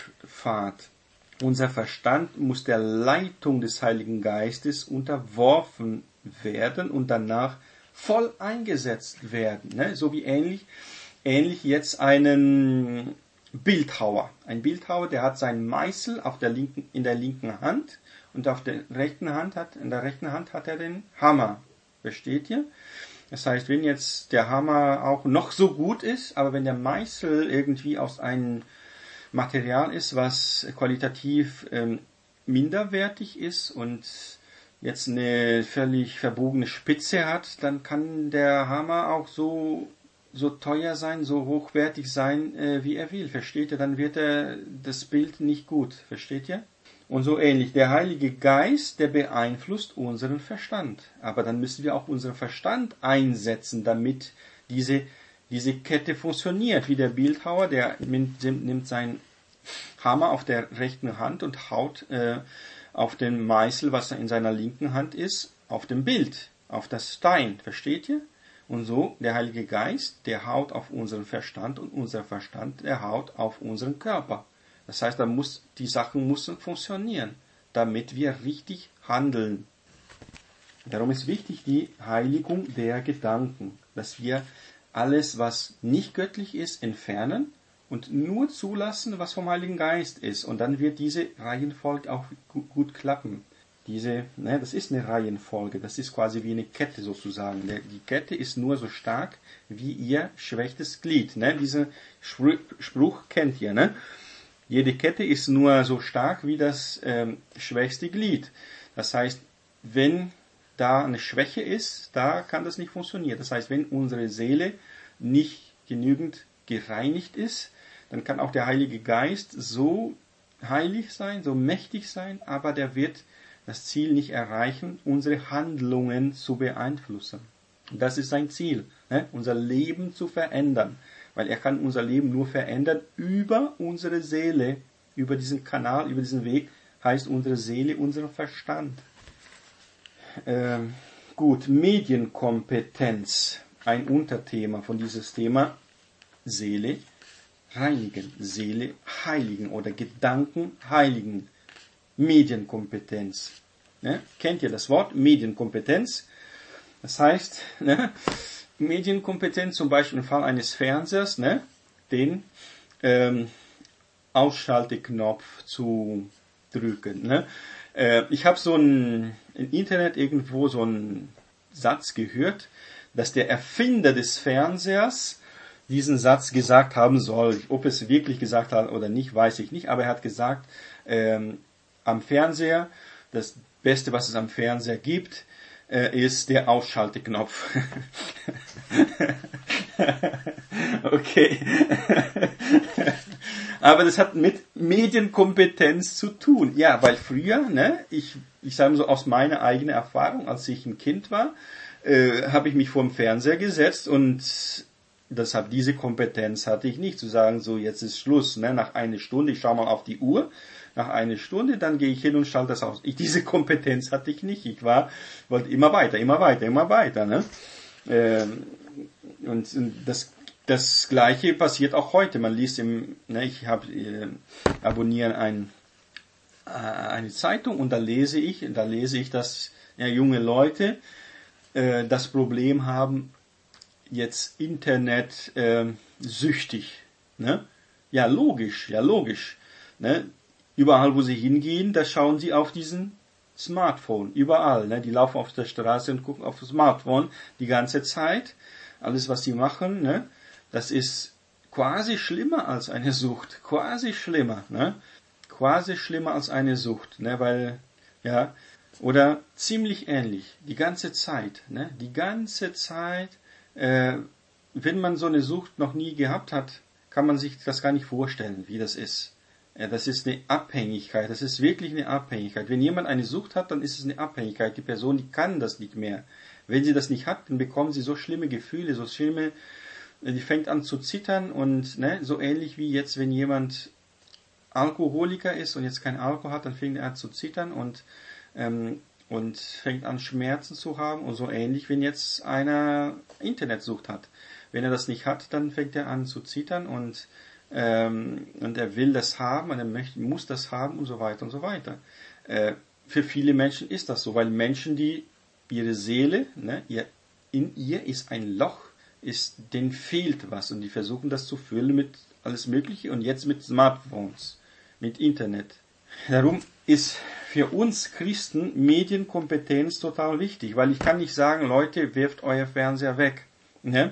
Pfad. Unser Verstand muss der Leitung des Heiligen Geistes unterworfen werden und danach voll eingesetzt werden. Ne? So wie ähnlich, ähnlich jetzt einen Bildhauer. Ein Bildhauer, der hat seinen Meißel auf der linken, in der linken Hand und auf der rechten Hand hat, in der rechten Hand hat er den Hammer. Versteht ihr? Das heißt, wenn jetzt der Hammer auch noch so gut ist, aber wenn der Meißel irgendwie aus einem Material ist, was qualitativ ähm, minderwertig ist und jetzt eine völlig verbogene Spitze hat, dann kann der Hammer auch so so teuer sein, so hochwertig sein, äh, wie er will. Versteht ihr? Dann wird er das Bild nicht gut. Versteht ihr? Und so ähnlich. Der Heilige Geist, der beeinflusst unseren Verstand. Aber dann müssen wir auch unseren Verstand einsetzen, damit diese, diese Kette funktioniert. Wie der Bildhauer, der nimmt, nimmt seinen Hammer auf der rechten Hand und haut äh, auf den Meißel, was in seiner linken Hand ist, auf dem Bild, auf das Stein. Versteht ihr? Und so, der Heilige Geist, der haut auf unseren Verstand und unser Verstand, der haut auf unseren Körper. Das heißt, da muss, die Sachen müssen funktionieren, damit wir richtig handeln. Darum ist wichtig die Heiligung der Gedanken, dass wir alles, was nicht göttlich ist, entfernen und nur zulassen, was vom Heiligen Geist ist. Und dann wird diese Reihenfolge auch gut klappen. Diese, ne, das ist eine Reihenfolge, das ist quasi wie eine Kette sozusagen. Die Kette ist nur so stark wie ihr schwächstes Glied. Ne? Diesen Spruch kennt ihr, ne? Jede Kette ist nur so stark wie das ähm, schwächste Glied. Das heißt, wenn da eine Schwäche ist, da kann das nicht funktionieren. Das heißt, wenn unsere Seele nicht genügend gereinigt ist, dann kann auch der Heilige Geist so heilig sein, so mächtig sein, aber der wird das Ziel nicht erreichen, unsere Handlungen zu beeinflussen. Und das ist sein Ziel, ne? Unser Leben zu verändern, weil er kann unser Leben nur verändern über unsere Seele, über diesen Kanal, über diesen Weg, heißt unsere Seele, unser Verstand. Ähm, gut, Medienkompetenz, ein Unterthema von dieses Thema, Seele reinigen, Seele heiligen oder Gedanken heiligen. Medienkompetenz. Ne? Kennt ihr das Wort? Medienkompetenz. Das heißt, ne? Medienkompetenz zum Beispiel im Fall eines Fernsehers, ne? den ähm, Ausschalteknopf zu drücken. Ne? Äh, ich habe so ein, im Internet irgendwo so einen Satz gehört, dass der Erfinder des Fernsehers diesen Satz gesagt haben soll. Ob es wirklich gesagt hat oder nicht, weiß ich nicht, aber er hat gesagt, ähm, am Fernseher, das Beste, was es am Fernseher gibt, äh, ist der Ausschalteknopf. Okay. Aber das hat mit Medienkompetenz zu tun. Ja, weil früher, ne, ich, ich sage mal so aus meiner eigenen Erfahrung, als ich ein Kind war, äh, habe ich mich vor dem Fernseher gesetzt und deshalb diese Kompetenz hatte ich nicht, zu sagen, so jetzt ist Schluss, ne, nach einer Stunde, ich schaue mal auf die Uhr, nach einer Stunde, dann gehe ich hin und schalte das aus. Ich, diese Kompetenz hatte ich nicht. Ich war, wollte immer weiter, immer weiter, immer weiter. Ne? Ähm, und das, das Gleiche passiert auch heute. Man liest im, ne, ich habe äh, abonniere ein, äh, eine Zeitung und da lese ich, da lese ich, dass ja, junge Leute äh, das Problem haben, jetzt Internet äh, süchtig. Ne? Ja, logisch, ja, logisch. Ne? Überall, wo sie hingehen, da schauen sie auf diesen Smartphone. Überall. Ne? Die laufen auf der Straße und gucken auf das Smartphone die ganze Zeit. Alles, was sie machen, ne? Das ist quasi schlimmer als eine Sucht. Quasi schlimmer. Ne? Quasi schlimmer als eine Sucht. Ne? Weil, ja, oder ziemlich ähnlich. Die ganze Zeit. Ne? Die ganze Zeit. Äh, wenn man so eine Sucht noch nie gehabt hat, kann man sich das gar nicht vorstellen, wie das ist. Das ist eine Abhängigkeit, das ist wirklich eine Abhängigkeit. Wenn jemand eine Sucht hat, dann ist es eine Abhängigkeit. Die Person, die kann das nicht mehr. Wenn sie das nicht hat, dann bekommen sie so schlimme Gefühle, so schlimme, die fängt an zu zittern und ne, so ähnlich wie jetzt, wenn jemand Alkoholiker ist und jetzt kein Alkohol hat, dann fängt er an zu zittern und, ähm, und fängt an Schmerzen zu haben und so ähnlich, wenn jetzt einer Internetsucht hat. Wenn er das nicht hat, dann fängt er an zu zittern und Ähm, und er will das haben und er möchte, muss das haben und so weiter und so weiter. Äh, für viele Menschen ist das so, weil Menschen, die ihre Seele, ne, ihr, in ihr ist ein Loch, ist, denen fehlt was und die versuchen das zu füllen mit alles Mögliche und jetzt mit Smartphones, mit Internet. Darum ist für uns Christen Medienkompetenz total wichtig, weil ich kann nicht sagen, Leute, wirft euer Fernseher weg. Ne?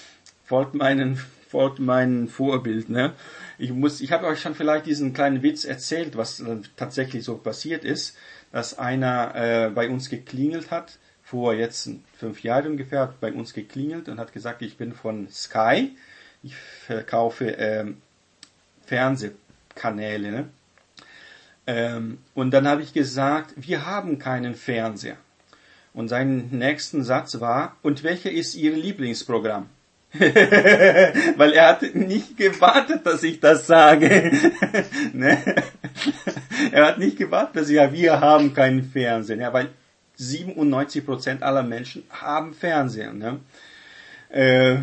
Folgt meinen folgt mein Vorbild. Ne? Ich muss, ich habe euch schon vielleicht diesen kleinen Witz erzählt, was äh, tatsächlich so passiert ist, dass einer äh, bei uns geklingelt hat, vor jetzt fünf Jahren ungefähr, hat bei uns geklingelt und hat gesagt, ich bin von Sky, ich verkaufe ähm, Fernsehkanäle. Ne? Ähm, und dann habe ich gesagt, wir haben keinen Fernseher. Und sein nächsten Satz war, und welcher ist Ihr Lieblingsprogramm? Weil er hat nicht gewartet, dass ich das sage. Ne? Er hat nicht gewartet, dass ich sage, wir haben keinen Fernseher. Ja, weil siebenundneunzig Prozent aller Menschen haben Fernseher. Ne? Äh,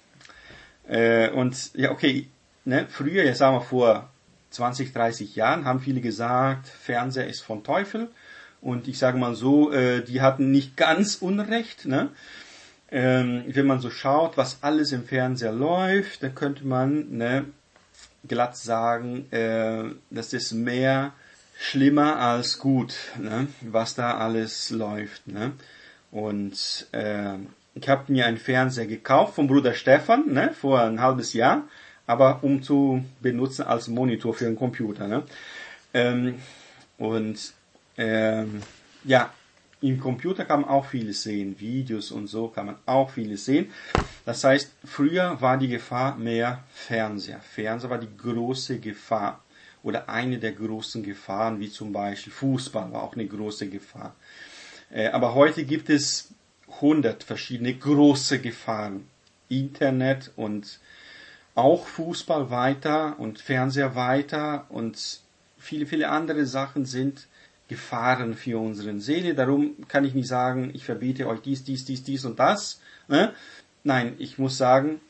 äh, und ja, okay, ne? Früher, jetzt sagen wir vor zwanzig, dreißig Jahren, haben viele gesagt, Fernseher ist von Teufel. Und ich sage mal so, äh, die hatten nicht ganz Unrecht, ne? Ähm, wenn man so schaut, was alles im Fernseher läuft, dann könnte man ne, glatt sagen, äh, das ist mehr schlimmer als gut, ne, was da alles läuft. Ne. Und äh, ich habe mir einen Fernseher gekauft vom Bruder Stefan ne, vor ein halbes Jahr, aber um zu benutzen als Monitor für einen Computer. Ne? Ähm, und ähm, ja, im Computer kann man auch vieles sehen, Videos und so kann man auch vieles sehen. Das heißt, früher war die Gefahr mehr Fernseher. Fernseher war die große Gefahr oder eine der großen Gefahren, wie zum Beispiel Fußball war auch eine große Gefahr. Äh, aber heute gibt es hundert verschiedene große Gefahren. Internet und auch Fußball weiter und Fernseher weiter und viele, viele andere Sachen sind Gefahren für unsere Seele. Darum kann ich nicht sagen, ich verbiete euch dies, dies, dies, dies und das. Ne? Nein, ich muss sagen,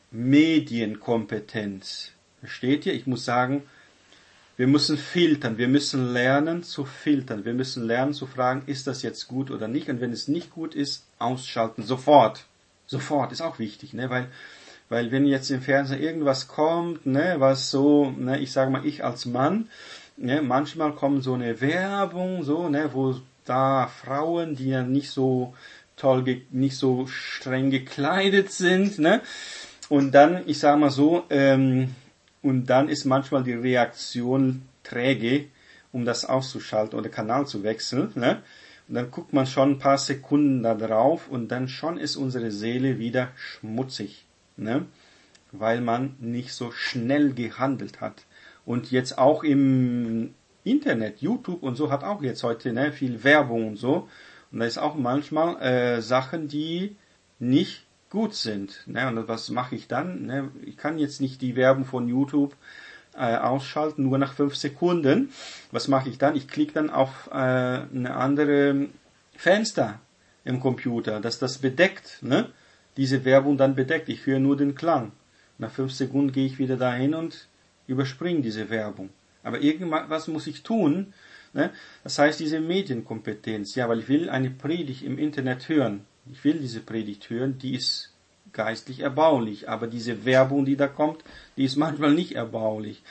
Medienkompetenz. Versteht ihr? Ich muss sagen, wir müssen filtern. Wir müssen lernen zu filtern. Wir müssen lernen zu fragen, ist das jetzt gut oder nicht? Und wenn es nicht gut ist, ausschalten. Sofort. Sofort ist auch wichtig, ne? Weil, weil wenn jetzt im Fernsehen irgendwas kommt, ne, was so, ne, ich sage mal, ich als Mann, ne, manchmal kommt so eine Werbung, so, ne, wo da Frauen, die ja nicht so toll, ge- nicht so streng gekleidet sind, ne, und dann, ich sage mal so, ähm, und dann ist manchmal die Reaktion träge, um das auszuschalten oder Kanal zu wechseln, ne, und dann guckt man schon ein paar Sekunden da drauf und dann schon ist unsere Seele wieder schmutzig, ne, weil man nicht so schnell gehandelt hat. Und jetzt auch im Internet, YouTube und so hat auch jetzt heute ne, viel Werbung und so. Und da ist auch manchmal äh, Sachen, die nicht gut sind. Ne? Und was mache ich dann? Ne? Ich kann jetzt nicht die Werbung von YouTube äh, ausschalten, nur nach fünf Sekunden. Was mache ich dann? Ich klicke dann auf äh, eine andere Fenster im Computer, dass das bedeckt, ne? Diese Werbung dann bedeckt. Ich höre nur den Klang. Nach fünf Sekunden gehe ich wieder dahin und überspringe diese Werbung. Aber irgendwas muss ich tun. Ne? Das heißt, diese Medienkompetenz. Ja, weil ich will eine Predigt im Internet hören. Ich will diese Predigt hören, die ist geistlich erbaulich. Aber diese Werbung, die da kommt, die ist manchmal nicht erbaulich.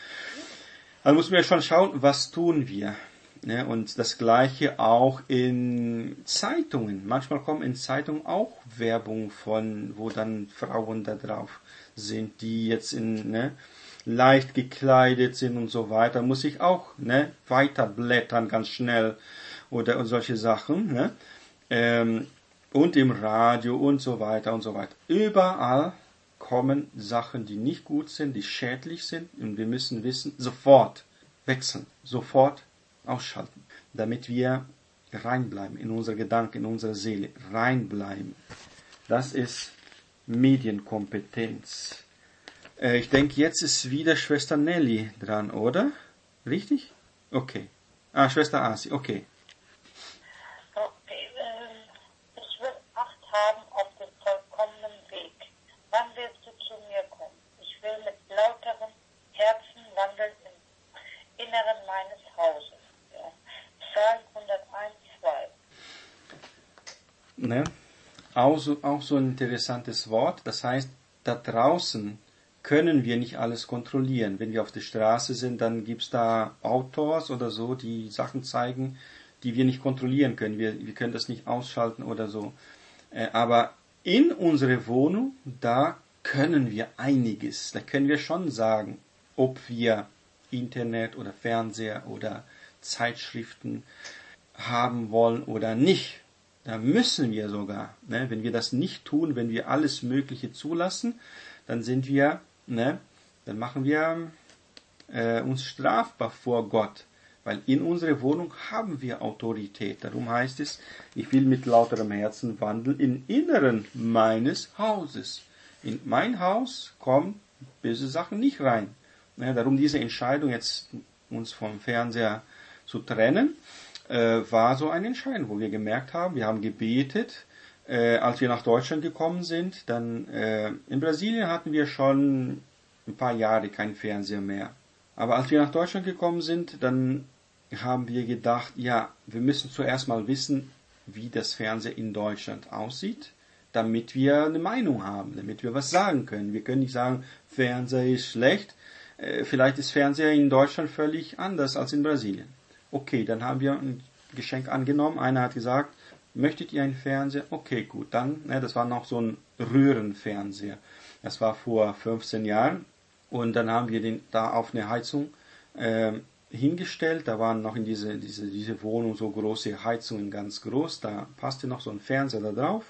Also muss man ja schon schauen, was tun wir. Ne? Und das Gleiche auch in Zeitungen. Manchmal kommen in Zeitungen auch Werbung von, wo dann Frauen da drauf sind, die jetzt in, ne, leicht gekleidet sind und so weiter, muss ich auch, ne, weiter blättern ganz schnell oder und solche Sachen, ne, ähm, und im Radio und so weiter und so weiter. Überall kommen Sachen, die nicht gut sind, die schädlich sind und wir müssen wissen, sofort wechseln, sofort ausschalten, damit wir reinbleiben in unsere Gedanken, in unsere Seele, reinbleiben. Das ist Medienkompetenz. Äh, ich denke, jetzt ist wieder Schwester Nelly dran, oder? Richtig? Okay. Ah, Schwester Asi, okay. Okay, äh, ich will Acht haben auf dem vollkommenen Weg. Wann wirst du zu mir kommen? Ich will mit lauterem Herzen wandeln im Inneren meines Hauses. Ja. Psalm hunderteins, zwei. Ne? Auch so, auch so ein interessantes Wort. Das heißt, da draußen können wir nicht alles kontrollieren. Wenn wir auf der Straße sind, dann gibt's da Autos oder so, die Sachen zeigen, die wir nicht kontrollieren können. Wir, wir können das nicht ausschalten oder so. Äh, aber in unserer Wohnung, da können wir einiges. Da können wir schon sagen, ob wir Internet oder Fernseher oder Zeitschriften haben wollen oder nicht. Da müssen wir sogar, ne, wenn wir das nicht tun, wenn wir alles Mögliche zulassen, dann sind wir, ne, dann machen wir äh, uns strafbar vor Gott, weil in unserer Wohnung haben wir Autorität. Darum heißt es, ich will mit lauterem Herzen wandeln im Inneren meines Hauses. In mein Haus kommen böse Sachen nicht rein. Ne, darum diese Entscheidung jetzt uns vom Fernseher zu trennen, äh, war so eine Entscheidung, wo wir gemerkt haben, wir haben gebetet, äh, als wir nach Deutschland gekommen sind. Dann äh, in Brasilien hatten wir schon ein paar Jahre keinen Fernseher mehr. Aber als wir nach Deutschland gekommen sind, dann haben wir gedacht, ja, wir müssen zuerst mal wissen, wie das Fernsehen in Deutschland aussieht, damit wir eine Meinung haben, damit wir was sagen können. Wir können nicht sagen, Fernseher ist schlecht. Äh, vielleicht ist Fernseher in Deutschland völlig anders als in Brasilien. Okay, dann haben wir ein Geschenk angenommen. Einer hat gesagt, möchtet ihr einen Fernseher? Okay, gut. Dann, ne, das war noch so ein Röhrenfernseher. Das war vor fünfzehn Jahren. Und dann haben wir den da auf eine Heizung äh, hingestellt. Da waren noch in diese, diese, diese Wohnung so große Heizungen, ganz groß. Da passte noch so ein Fernseher da drauf.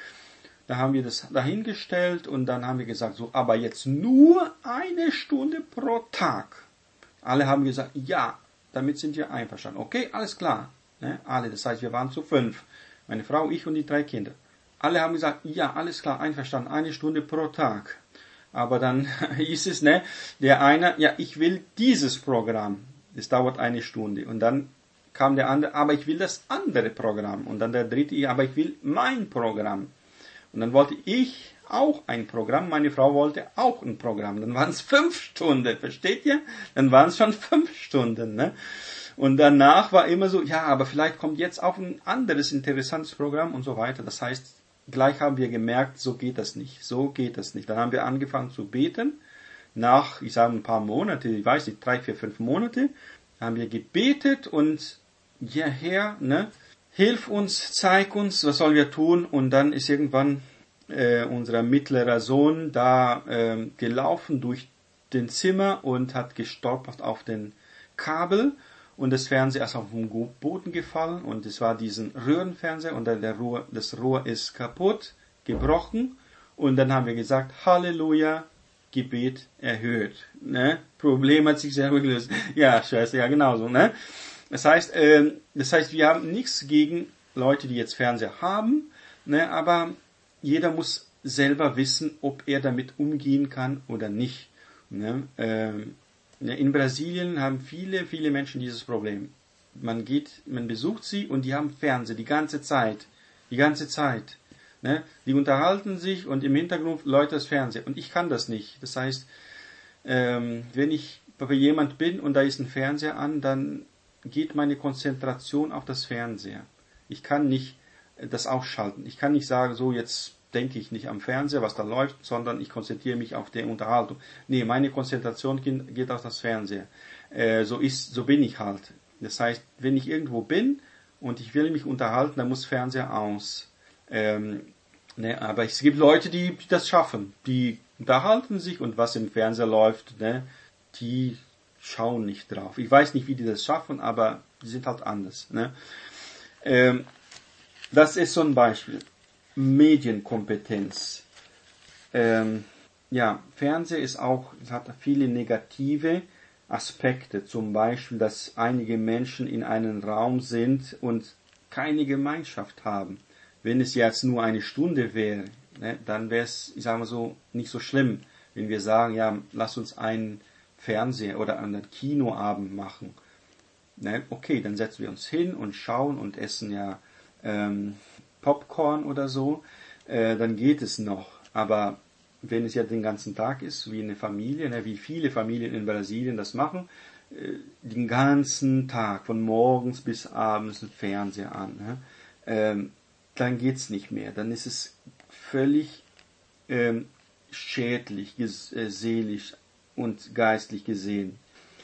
Da haben wir das dahingestellt und dann haben wir gesagt, so, aber jetzt nur eine Stunde pro Tag. Alle haben gesagt, ja, damit sind wir einverstanden. Okay, alles klar. Ne? Alle, das heißt, wir waren zu fünf. Meine Frau, ich und die drei Kinder. Alle haben gesagt, ja, alles klar, einverstanden, eine Stunde pro Tag. Aber dann hieß es, ne, der eine, ja, ich will dieses Programm. Das dauert eine Stunde. Und dann kam der andere, aber ich will das andere Programm. Und dann der dritte, ja, aber ich will mein Programm. Und dann wollte ich auch ein Programm, meine Frau wollte auch ein Programm. Dann waren es fünf Stunden, versteht ihr? Dann waren es schon fünf Stunden, ne? Und danach war immer so, ja, aber vielleicht kommt jetzt auch ein anderes interessantes Programm und so weiter. Das heißt, gleich haben wir gemerkt, so geht das nicht, so geht das nicht. Dann haben wir angefangen zu beten. Nach, ich sage ein paar Monate, ich weiß nicht, drei, vier, fünf Monate, haben wir gebetet und ja, Herr, ne, hilf uns, zeig uns, was sollen wir tun? Und dann ist irgendwann äh, unser mittlerer Sohn da äh, gelaufen durch den Zimmer und hat gestolpert auf den Kabel und das Fernseher ist auf den Boden gefallen und es war diesen Röhrenfernseher und der Rohr, das Rohr ist kaputt, gebrochen und dann haben wir gesagt, Halleluja, Gebet erhöht. Ne? Problem hat sich selber gelöst. Ja, scheiße, ja genauso. Ne? Das heißt, äh, das heißt, wir haben nichts gegen Leute, die jetzt Fernseher haben, ne? Aber jeder muss selber wissen, ob er damit umgehen kann oder nicht. Ne? Ähm, in Brasilien haben viele, viele Menschen dieses Problem. Man geht, man besucht sie und die haben Fernseher die ganze Zeit, die ganze Zeit. Ne? Die unterhalten sich und im Hintergrund läuft das Fernseher und ich kann das nicht. Das heißt, ähm, wenn ich bei jemand bin und da ist ein Fernseher an, dann geht meine Konzentration auf das Fernseher. Ich kann nicht das ausschalten. Ich kann nicht sagen, so jetzt denke ich nicht am Fernseher, was da läuft, sondern ich konzentriere mich auf die Unterhaltung. Nee, meine Konzentration geht auf das Fernseher. Äh, so ist, so bin ich halt. Das heißt, wenn ich irgendwo bin und ich will mich unterhalten, dann muss Fernseher aus. Ähm, ne, aber es gibt Leute, die das schaffen. Die unterhalten sich und was im Fernseher läuft, ne, die schauen nicht drauf. Ich weiß nicht, wie die das schaffen, aber die sind halt anders. Ne? Ähm, das ist so ein Beispiel. Medienkompetenz. Ähm, ja, Fernseher ist auch, hat viele negative Aspekte. Zum Beispiel, dass einige Menschen in einem Raum sind und keine Gemeinschaft haben. Wenn es jetzt nur eine Stunde wäre, ne, dann wäre es, ich sage mal so, nicht so schlimm, wenn wir sagen, ja, lass uns einen Fernseher oder einen Kinoabend machen. Ne, okay, dann setzen wir uns hin und schauen und essen ja ähm, Popcorn oder so, äh, dann geht es noch. Aber wenn es ja den ganzen Tag ist, wie eine Familie, ne, wie viele Familien in Brasilien das machen, äh, den ganzen Tag, von morgens bis abends ein Fernseher an, ne, ähm, dann geht's nicht mehr. Dann ist es völlig ähm, schädlich, ges- äh, seelisch und geistlich gesehen.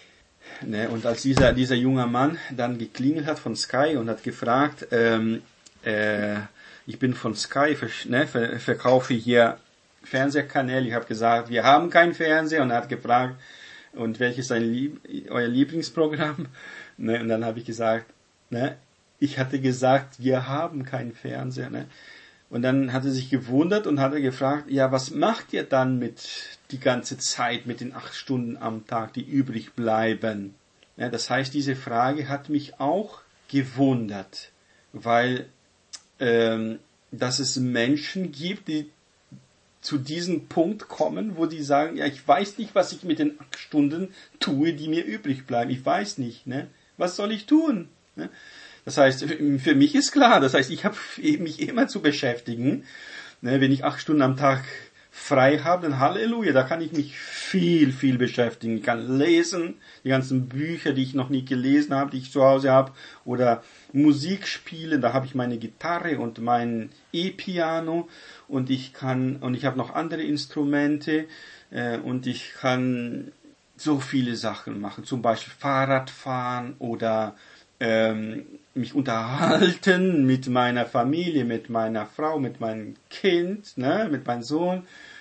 Ne, und als dieser, dieser junge Mann dann geklingelt hat von Sky und hat gefragt, ähm, äh, ich bin von Sky, ne, ver, verkaufe hier Fernsehkanäle. Ich habe gesagt, wir haben keinen Fernseher. Und er hat gefragt, und welches ist ein Lieb, euer Lieblingsprogramm? Ne, und dann habe ich gesagt, ne, ich hatte gesagt, wir haben keinen Fernseher. Ne. Und dann hat er sich gewundert und hat er gefragt, ja, was macht ihr dann mit die ganze Zeit, mit den acht Stunden am Tag, die übrig bleiben? Ja, das heißt, diese Frage hat mich auch gewundert, weil ähm, dass es Menschen gibt, die zu diesem Punkt kommen, wo die sagen, ja, ich weiß nicht, was ich mit den acht Stunden tue, die mir übrig bleiben. Ich weiß nicht, ne? Was soll ich tun? Ne? Das heißt, für mich ist klar, das heißt, ich habe mich immer zu beschäftigen. Ne? Wenn ich acht Stunden am Tag frei habe, dann Halleluja, da kann ich mich viel, viel beschäftigen. Ich kann lesen, die ganzen Bücher, die ich noch nie gelesen habe, die ich zu Hause habe, oder Musik spielen, da habe ich meine Gitarre und mein E-Piano und ich kann, und ich habe noch andere Instrumente äh, und ich kann so viele Sachen machen, zum Beispiel Fahrrad fahren oder ähm, mich unterhalten mit meiner Familie, mit meiner Frau, mit meinem Kind, ne, mit meinem Sohn.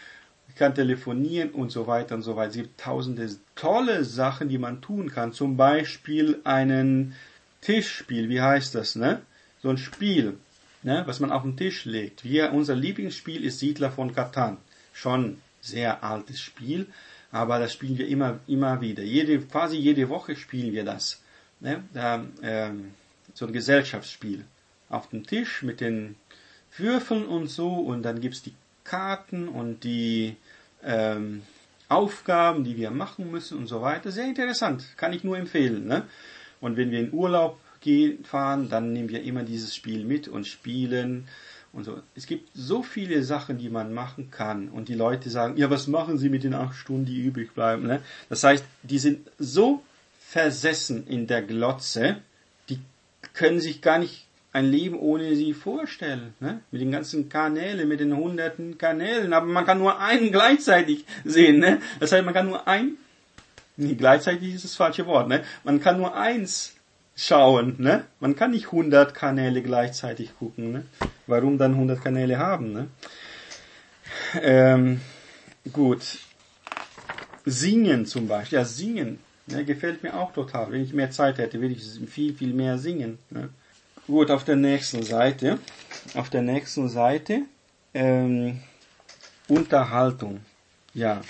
ich kann telefonieren und so weiter und so weiter. Es gibt tausende tolle Sachen, die man tun kann. Zum Beispiel einen Tischspiel, wie heißt das, ne? So ein Spiel, ne, was man auf den Tisch legt. Wir, unser Lieblingsspiel ist Siedler von Catan. Schon sehr altes Spiel, aber das spielen wir immer, immer wieder. Jede, quasi jede Woche spielen wir das. Ne? Da, ähm, so ein Gesellschaftsspiel. Auf dem Tisch mit den Würfeln und so, und dann gibt's die Karten und die ähm, Aufgaben, die wir machen müssen und so weiter. Sehr interessant, kann ich nur empfehlen. Ne? Und wenn wir in Urlaub gehen, fahren, dann nehmen wir immer dieses Spiel mit und spielen und so. Es gibt so viele Sachen, die man machen kann, und die Leute sagen, ja, was machen Sie mit den acht Stunden, die übrig bleiben? Ne? Das heißt, die sind so versessen in der Glotze, die können sich gar nicht ein Leben ohne sie vorstellen, ne? Mit den ganzen Kanälen, mit den hunderten Kanälen, aber man kann nur einen gleichzeitig sehen, ne? Das heißt, man kann nur ein, nee, gleichzeitig ist das falsche Wort, ne? Man kann nur eins schauen, ne? Man kann nicht hundert Kanäle gleichzeitig gucken, ne? Warum dann hundert Kanäle haben, ne? Ähm, gut. Singen zum Beispiel, ja, singen, ne? Gefällt mir auch total. Wenn ich mehr Zeit hätte, würde ich viel, viel mehr singen, ne? Gut, auf der nächsten Seite, auf der nächsten Seite, ähm, Unterhaltung, ja.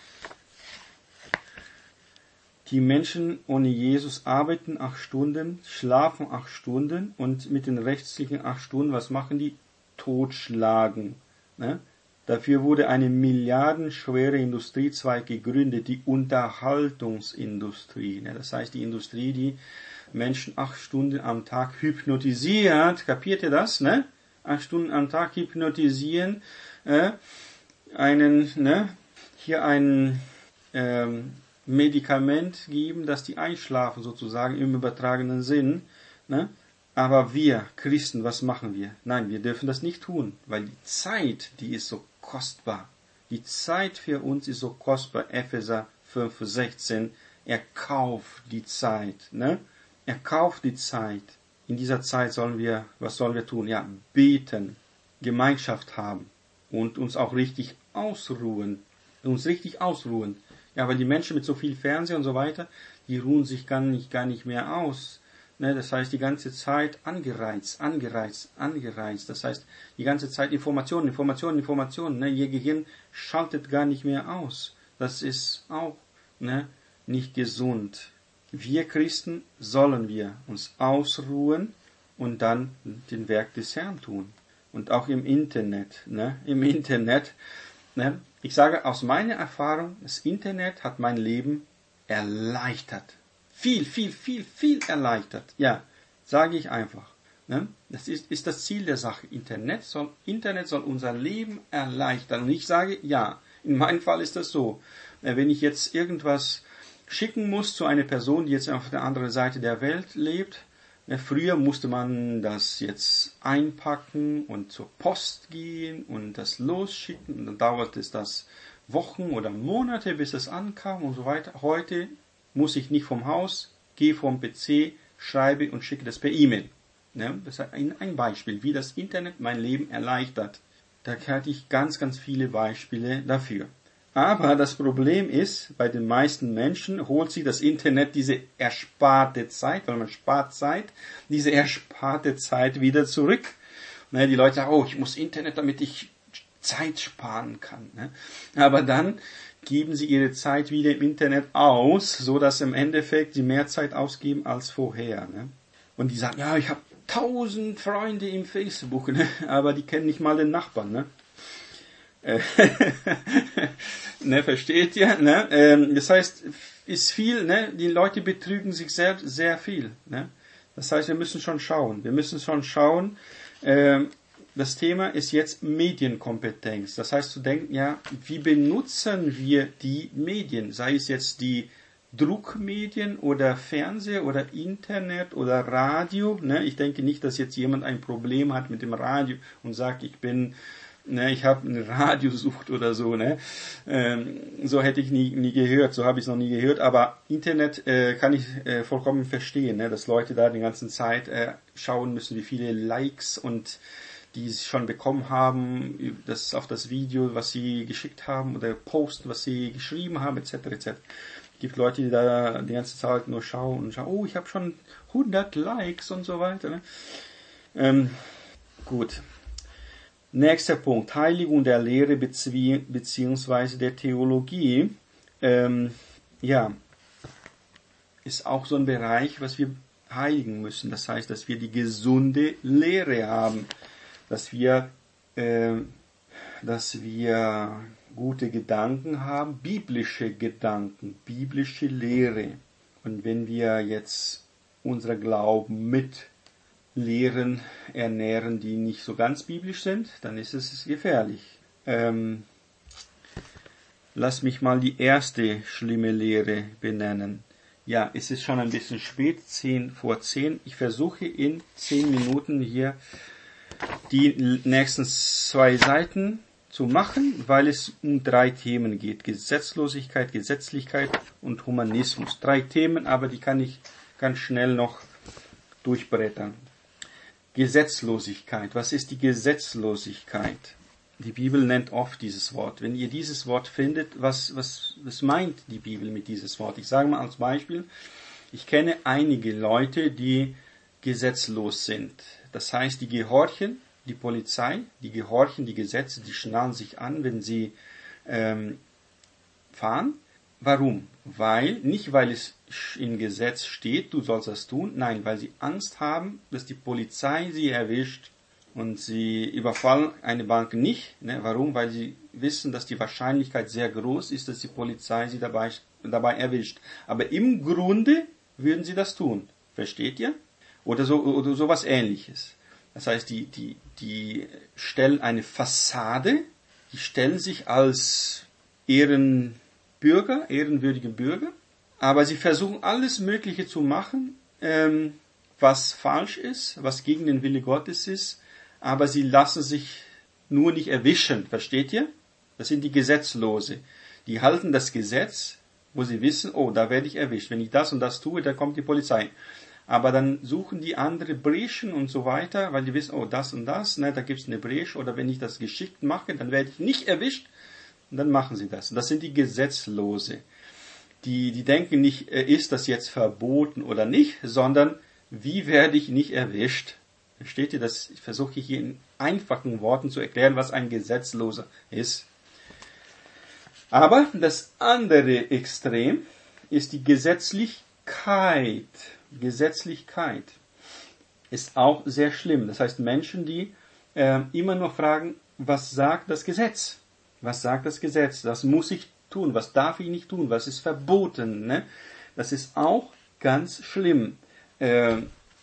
Die Menschen ohne Jesus arbeiten acht Stunden, schlafen acht Stunden, und mit den restlichen acht Stunden, was machen die? Totschlagen, ne? Dafür wurde eine milliardenschwere Industriezweig gegründet, die Unterhaltungsindustrie, ne? Das heißt, die Industrie, die Menschen acht Stunden am Tag hypnotisiert. Kapiert ihr das, ne? Acht Stunden am Tag hypnotisieren, äh, einen, ne? Hier ein ähm, Medikament geben, dass die einschlafen, sozusagen im übertragenen Sinn, ne? Aber wir Christen, was machen wir? Nein, wir dürfen das nicht tun, weil die Zeit, die ist so kostbar. Die Zeit für uns ist so kostbar. Epheser fünf sechzehn. Er kauft die Zeit, ne? Er kauft die Zeit. In dieser Zeit sollen wir, was sollen wir tun? Ja, beten, Gemeinschaft haben und uns auch richtig ausruhen. Uns richtig ausruhen. Ja, weil die Menschen mit so viel Fernsehen und so weiter, die ruhen sich gar nicht, gar nicht mehr aus. Ne, das heißt, die ganze Zeit angereizt, angereizt, angereizt. Das heißt, die ganze Zeit Informationen, Informationen, Informationen. Ne, ihr Gehirn schaltet gar nicht mehr aus. Das ist auch, ne, nicht gesund. Wir Christen sollen wir uns ausruhen und dann den Werk des Herrn tun. Und auch im Internet, ne? Im Internet, ne? Ich sage aus meiner Erfahrung, das Internet hat mein Leben erleichtert. Viel, viel, viel, viel erleichtert. Ja, sage ich einfach. Ne? Das ist, ist das Ziel der Sache. Internet soll, Internet soll unser Leben erleichtern. Und ich sage, ja, in meinem Fall ist das so. Wenn ich jetzt irgendwas schicken muss zu einer Person, die jetzt auf der anderen Seite der Welt lebt. Früher musste man das jetzt einpacken und zur Post gehen und das losschicken. Und dann dauerte es das Wochen oder Monate, bis es ankam und so weiter. Heute muss ich nicht vom Haus, gehe vom P C, schreibe und schicke das per E-Mail. Das ist ein Beispiel, wie das Internet mein Leben erleichtert. Da hatte ich ganz, ganz viele Beispiele dafür. Aber das Problem ist, bei den meisten Menschen holt sich das Internet diese ersparte Zeit, weil man spart Zeit, diese ersparte Zeit wieder zurück. Die Leute sagen, oh, ich muss Internet, damit ich Zeit sparen kann. Aber dann geben sie ihre Zeit wieder im Internet aus, so dass im Endeffekt sie mehr Zeit ausgeben als vorher. Und die sagen, ja, ich habe tausend Freunde im Facebook, aber die kennen nicht mal den Nachbarn. Ne? ne, versteht ihr? Ne? Ähm, das heißt, ist viel, ne? Die Leute betrügen sich selbst sehr viel. Ne? Das heißt, wir müssen schon schauen. Wir müssen schon schauen. Ähm, das Thema ist jetzt Medienkompetenz. Das heißt, zu denken, ja, wie benutzen wir die Medien? Sei es jetzt die Druckmedien oder Fernseher oder Internet oder Radio. Ne? Ich denke nicht, dass jetzt jemand ein Problem hat mit dem Radio und sagt, ich bin Ne, ich habe eine Radiosucht oder so, ne? Ähm, so hätte ich nie, nie gehört, so habe ich es noch nie gehört, aber Internet äh, kann ich äh, vollkommen verstehen, ne? Dass Leute da die ganze Zeit äh, schauen müssen, wie viele Likes und die sie schon bekommen haben, das auf das Video, was sie geschickt haben oder posten, was sie geschrieben haben, et cetera et cetera. Es gibt Leute, die da die ganze Zeit nur schauen und schauen, oh, ich habe schon hundert Likes und so weiter. Ne? Ähm, gut. Nächster Punkt, Heiligung der Lehre bezieh- beziehungsweise der Theologie. Ähm, ja, ist auch so ein Bereich, was wir heiligen müssen. Das heißt, dass wir die gesunde Lehre haben, dass wir, äh, dass wir gute Gedanken haben, biblische Gedanken, biblische Lehre. Und wenn wir jetzt unser Glauben mit Lehren ernähren, die nicht so ganz biblisch sind, dann ist es gefährlich. Ähm, lass mich mal die erste schlimme Lehre benennen. Ja, es ist schon ein bisschen spät, zehn vor zehn. Ich versuche in zehn Minuten hier die nächsten zwei Seiten zu machen, weil es um drei Themen geht. Gesetzlosigkeit, Gesetzlichkeit und Humanismus. Drei Themen, aber die kann ich ganz schnell noch durchbrettern. Gesetzlosigkeit. Was ist die Gesetzlosigkeit? Die Bibel nennt oft dieses Wort. Wenn ihr dieses Wort findet, was, was, was meint die Bibel mit dieses Wort? Ich sage mal als Beispiel, ich kenne einige Leute, die gesetzlos sind. Das heißt, die gehorchen die Polizei, die gehorchen die Gesetze, die schnallen sich an, wenn sie ähm, fahren. Warum? Weil, nicht weil es im Gesetz steht, du sollst das tun, nein, weil sie Angst haben, dass die Polizei sie erwischt und sie überfallen eine Bank nicht. Ne? Warum? Weil sie wissen, dass die Wahrscheinlichkeit sehr groß ist, dass die Polizei sie dabei, dabei erwischt. Aber im Grunde würden sie das tun. Versteht ihr? Oder so, oder sowas Ähnliches. Das heißt, die, die, die stellen eine Fassade, die stellen sich als Ehrenbürger, ehrenwürdige Bürger, aber sie versuchen alles Mögliche zu machen, ähm, was falsch ist, was gegen den Wille Gottes ist, aber sie lassen sich nur nicht erwischen, versteht ihr? Das sind die Gesetzlose. Die halten das Gesetz, wo sie wissen, oh, da werde ich erwischt. Wenn ich das und das tue, dann kommt die Polizei. Aber dann suchen die andere Breschen und so weiter, weil die wissen, oh, das und das, ne, da gibt's eine Bresche, oder wenn ich das geschickt mache, dann werde ich nicht erwischt, und dann machen sie das. Und das sind die Gesetzlose. Die, die denken nicht, ist das jetzt verboten oder nicht, sondern wie werde ich nicht erwischt? Versteht ihr das? Ich versuche hier in einfachen Worten zu erklären, was ein Gesetzloser ist. Aber das andere Extrem ist die Gesetzlichkeit. Gesetzlichkeit ist auch sehr schlimm. Das heißt, Menschen, die äh, immer nur fragen, was sagt das Gesetz? Was sagt das Gesetz? Was muss ich tun? Was darf ich nicht tun? Was ist verboten? Ne? Das ist auch ganz schlimm. Äh,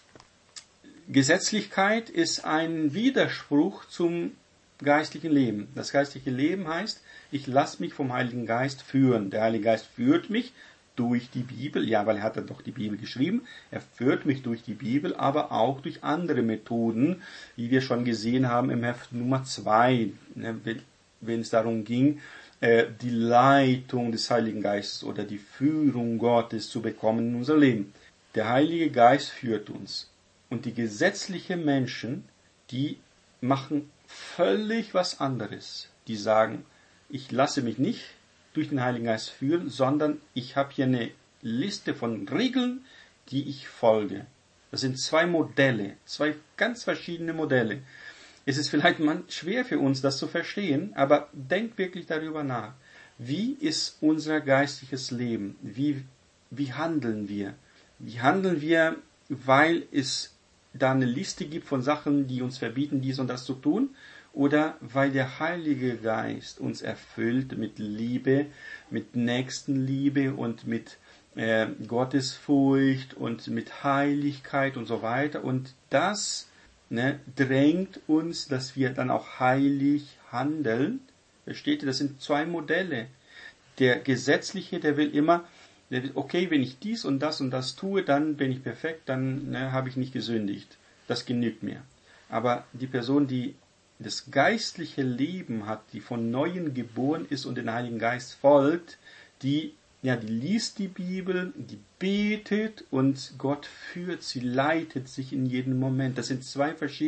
Gesetzlichkeit ist ein Widerspruch zum geistlichen Leben. Das geistliche Leben heißt, ich lasse mich vom Heiligen Geist führen. Der Heilige Geist führt mich durch die Bibel, ja, weil er hat ja doch die Bibel geschrieben, er führt mich durch die Bibel, aber auch durch andere Methoden, wie wir schon gesehen haben im Heft Nummer zwei, ne, wenn, wenn es darum ging, äh, die Leitung des Heiligen Geistes oder die Führung Gottes zu bekommen in unser Leben. Der Heilige Geist führt uns. Und die gesetzlichen Menschen, die machen völlig was anderes. Die sagen, ich lasse mich nicht durch den Heiligen Geist führen, sondern ich habe hier eine Liste von Regeln, die ich folge. Das sind zwei Modelle, zwei ganz verschiedene Modelle. Es ist vielleicht schwer für uns, das zu verstehen, aber denkt wirklich darüber nach. Wie ist unser geistliches Leben? Wie, wie handeln wir? Wie handeln wir, weil es da eine Liste gibt von Sachen, die uns verbieten, dies und das zu tun? Oder weil der Heilige Geist uns erfüllt mit Liebe, mit Nächstenliebe und mit äh, Gottesfurcht und mit Heiligkeit und so weiter. Und das ne, drängt uns, dass wir dann auch heilig handeln. Versteht ihr? Das sind zwei Modelle. Der Gesetzliche, der will immer, der will, okay, wenn ich dies und das und das tue, dann bin ich perfekt, dann ne, habe ich nicht gesündigt. Das genügt mir. Aber die Person, die das geistliche Leben hat, die von Neuem geboren ist und den Heiligen Geist folgt, die, ja, die liest die Bibel, die betet und Gott führt sie, leitet sich in jedem Moment. Das sind zwei verschiedene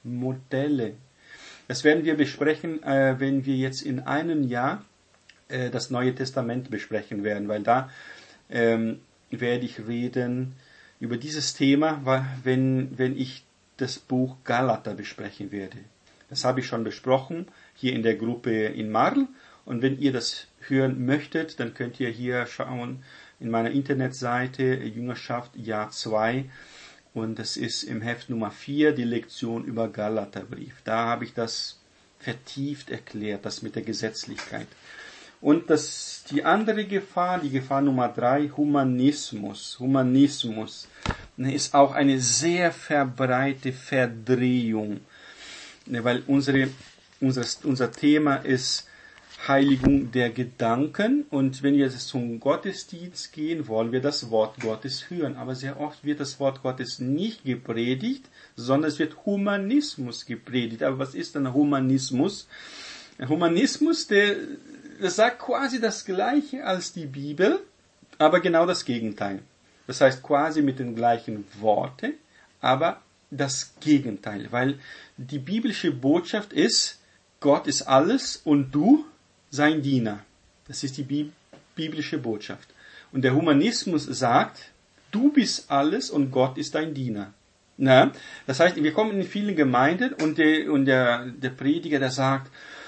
Modelle. Das werden wir besprechen, äh, wenn wir jetzt in einem Jahr äh, das Neue Testament besprechen werden, weil da ähm, werde ich reden über dieses Thema, weil, wenn, wenn ich das Buch Galater besprechen werde. Das habe ich schon besprochen, hier in der Gruppe in Marl. Und wenn ihr das hören möchtet, dann könnt ihr hier schauen in meiner Internetseite Jüngerschaft Jahr zwei. Und das ist im Heft Nummer vier, die Lektion über Galaterbrief. Da habe ich das vertieft erklärt, das mit der Gesetzlichkeit. Und das, die andere Gefahr, die Gefahr Nummer drei, Humanismus. Humanismus ist auch eine sehr verbreitete Verdrehung. Weil unsere, unser, unser Thema ist Heiligung der Gedanken. Und wenn wir jetzt zum Gottesdienst gehen, wollen wir das Wort Gottes hören. Aber sehr oft wird das Wort Gottes nicht gepredigt, sondern es wird Humanismus gepredigt. Aber was ist denn Humanismus? Humanismus, der, der sagt quasi das Gleiche als die Bibel, aber genau das Gegenteil. Das heißt quasi mit den gleichen Worten, aber das Gegenteil. Weil die biblische Botschaft ist, Gott ist alles und du sein Diener. Das ist die biblische Botschaft. Und der Humanismus sagt, du bist alles und Gott ist dein Diener. Na? Das heißt, wir kommen in vielen Gemeinden und der, und der, der Prediger, der sagt,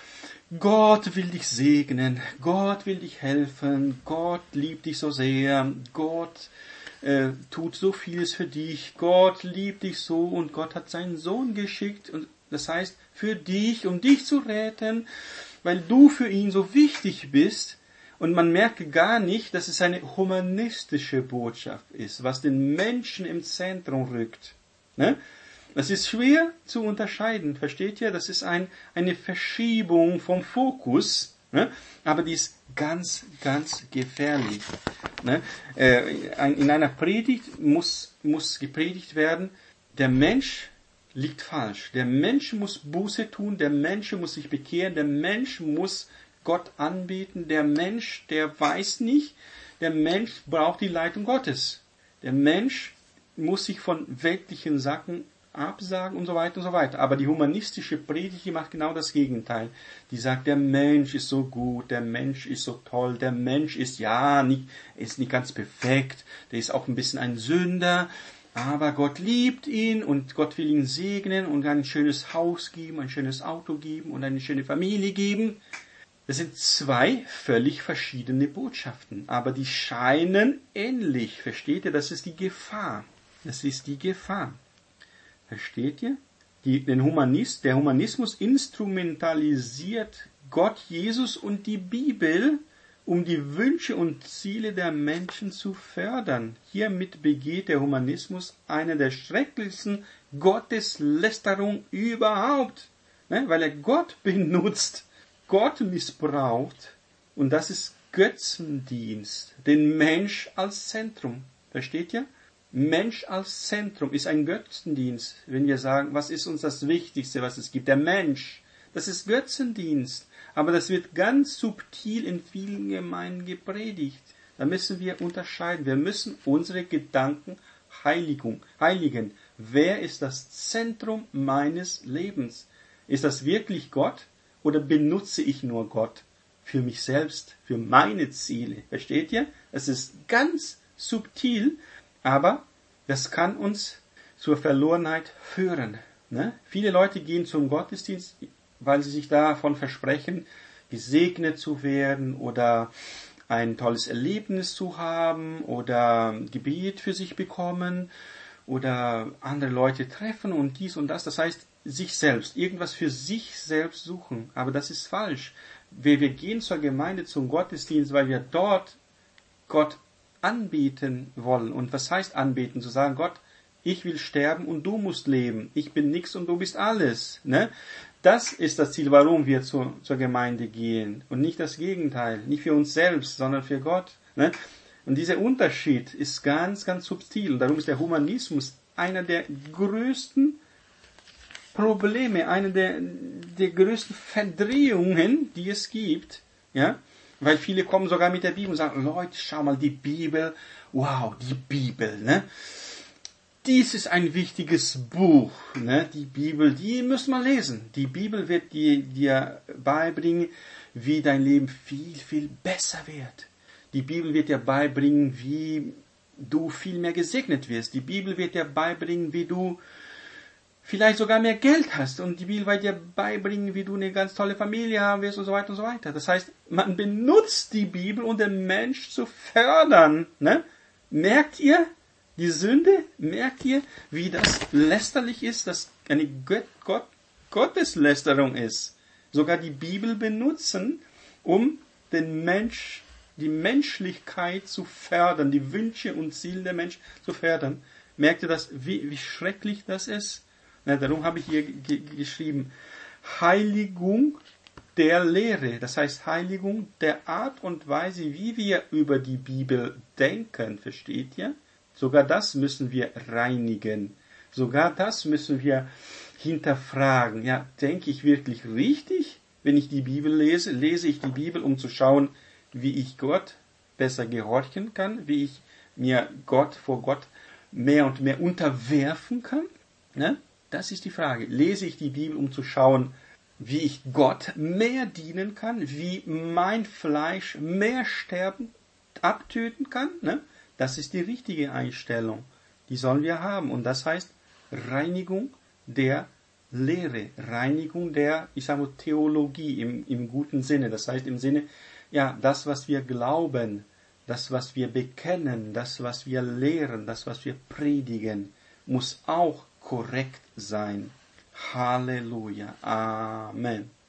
Gott will dich segnen, Gott will dich helfen, Gott liebt dich so sehr, Gott äh, tut so vieles für dich, Gott liebt dich so und Gott hat seinen Sohn geschickt. Und das heißt, für dich, um dich zu retten, weil du für ihn so wichtig bist. Und man merkt gar nicht, dass es eine humanistische Botschaft ist, was den Menschen im Zentrum rückt. Ne? Das ist schwer zu unterscheiden, versteht ihr? Das ist ein, eine Verschiebung vom Fokus, ne? Aber die ist ganz, ganz gefährlich. Ne? Äh, in einer Predigt muss, muss gepredigt werden, der Mensch liegt falsch. Der Mensch muss Buße tun, der Mensch muss sich bekehren, der Mensch muss Gott anbeten, der Mensch, der weiß nicht, der Mensch braucht die Leitung Gottes. Der Mensch muss sich von weltlichen Sachen absagen und so weiter und so weiter. Aber die humanistische Predigt, die macht genau das Gegenteil. Die sagt, der Mensch ist so gut, der Mensch ist so toll, der Mensch ist ja nicht, ist nicht ganz perfekt, der ist auch ein bisschen ein Sünder, aber Gott liebt ihn und Gott will ihn segnen und ein schönes Haus geben, ein schönes Auto geben und eine schöne Familie geben. Das sind zwei völlig verschiedene Botschaften, aber die scheinen ähnlich. Versteht ihr? Das ist die Gefahr. Das ist die Gefahr. Versteht ihr? Die, den Humanist, der Humanismus instrumentalisiert Gott, Jesus und die Bibel, um die Wünsche und Ziele der Menschen zu fördern. Hiermit begeht der Humanismus eine der schrecklichsten Gotteslästerungen überhaupt, ne? Weil er Gott benutzt, Gott missbraucht, und das ist Götzendienst, den Mensch als Zentrum. Versteht ihr? Mensch als Zentrum ist ein Götzendienst. Wenn wir sagen, was ist uns das Wichtigste, was es gibt? Der Mensch. Das ist Götzendienst. Aber das wird ganz subtil in vielen Gemeinden gepredigt. Da müssen wir unterscheiden. Wir müssen unsere Gedanken Heiligung, heiligen. Wer ist das Zentrum meines Lebens? Ist das wirklich Gott? Oder benutze ich nur Gott für mich selbst, für meine Ziele? Versteht ihr? Es ist ganz subtil, aber das kann uns zur Verlorenheit führen. Ne? Viele Leute gehen zum Gottesdienst, weil sie sich davon versprechen, gesegnet zu werden oder ein tolles Erlebnis zu haben oder Gebet für sich bekommen oder andere Leute treffen und dies und das. Das heißt, sich selbst, irgendwas für sich selbst suchen. Aber das ist falsch. Wir, wir gehen zur Gemeinde, zum Gottesdienst, weil wir dort Gott anbeten wollen. Und was heißt anbeten? Zu sagen, Gott, ich will sterben und du musst leben. Ich bin nichts und du bist alles. Ne? Das ist das Ziel, warum wir zu, zur Gemeinde gehen. Und nicht das Gegenteil. Nicht für uns selbst, sondern für Gott. Ne? Und dieser Unterschied ist ganz, ganz subtil. Und darum ist der Humanismus einer der größten Probleme, eine der, der größten Verdrehungen, die es gibt. Ja? Weil viele kommen sogar mit der Bibel und sagen, Leute, schau mal, die Bibel, wow, die Bibel, ne? dies ist ein wichtiges Buch, ne? Die Bibel, die muss man lesen. Die Bibel wird dir, dir beibringen, wie dein Leben viel, viel besser wird. Die Bibel wird dir beibringen, wie du viel mehr gesegnet wirst. Die Bibel wird dir beibringen, wie du vielleicht sogar mehr Geld hast. Und die Bibel wird dir beibringen, wie du eine ganz tolle Familie haben wirst und so weiter und so weiter. Das heißt, man benutzt die Bibel, um den Mensch zu fördern. Ne? Merkt ihr die Sünde? Merkt ihr, wie das lästerlich ist, dass eine Gott, Gott, Gotteslästerung ist? Sogar die Bibel benutzen, um den Mensch, die Menschlichkeit zu fördern, die Wünsche und Ziele der Menschen zu fördern. Merkt ihr das, wie, wie schrecklich das ist? Na, darum habe ich hier g- geschrieben, Heiligung der Lehre. Das heißt, Heiligung der Art und Weise, wie wir über die Bibel denken. Versteht ihr? Sogar das müssen wir reinigen. Sogar das müssen wir hinterfragen. Ja, denke ich wirklich richtig, wenn ich die Bibel lese? Lese ich die Bibel, um zu schauen, wie ich Gott besser gehorchen kann, wie ich mir Gott vor Gott mehr und mehr unterwerfen kann? Ne? Das ist die Frage. Lese ich die Bibel, um zu schauen, wie ich Gott mehr dienen kann, wie mein Fleisch mehr sterben, abtöten kann? Ne? Das ist die richtige Einstellung. Die sollen wir haben. Und das heißt Reinigung der Lehre, Reinigung der, ich sage mal, Theologie im, im guten Sinne. Das heißt im Sinne, ja, das, was wir glauben, das, was wir bekennen, das, was wir lehren, das, was wir predigen, muss auch korrekt sein. Halleluja. Amen.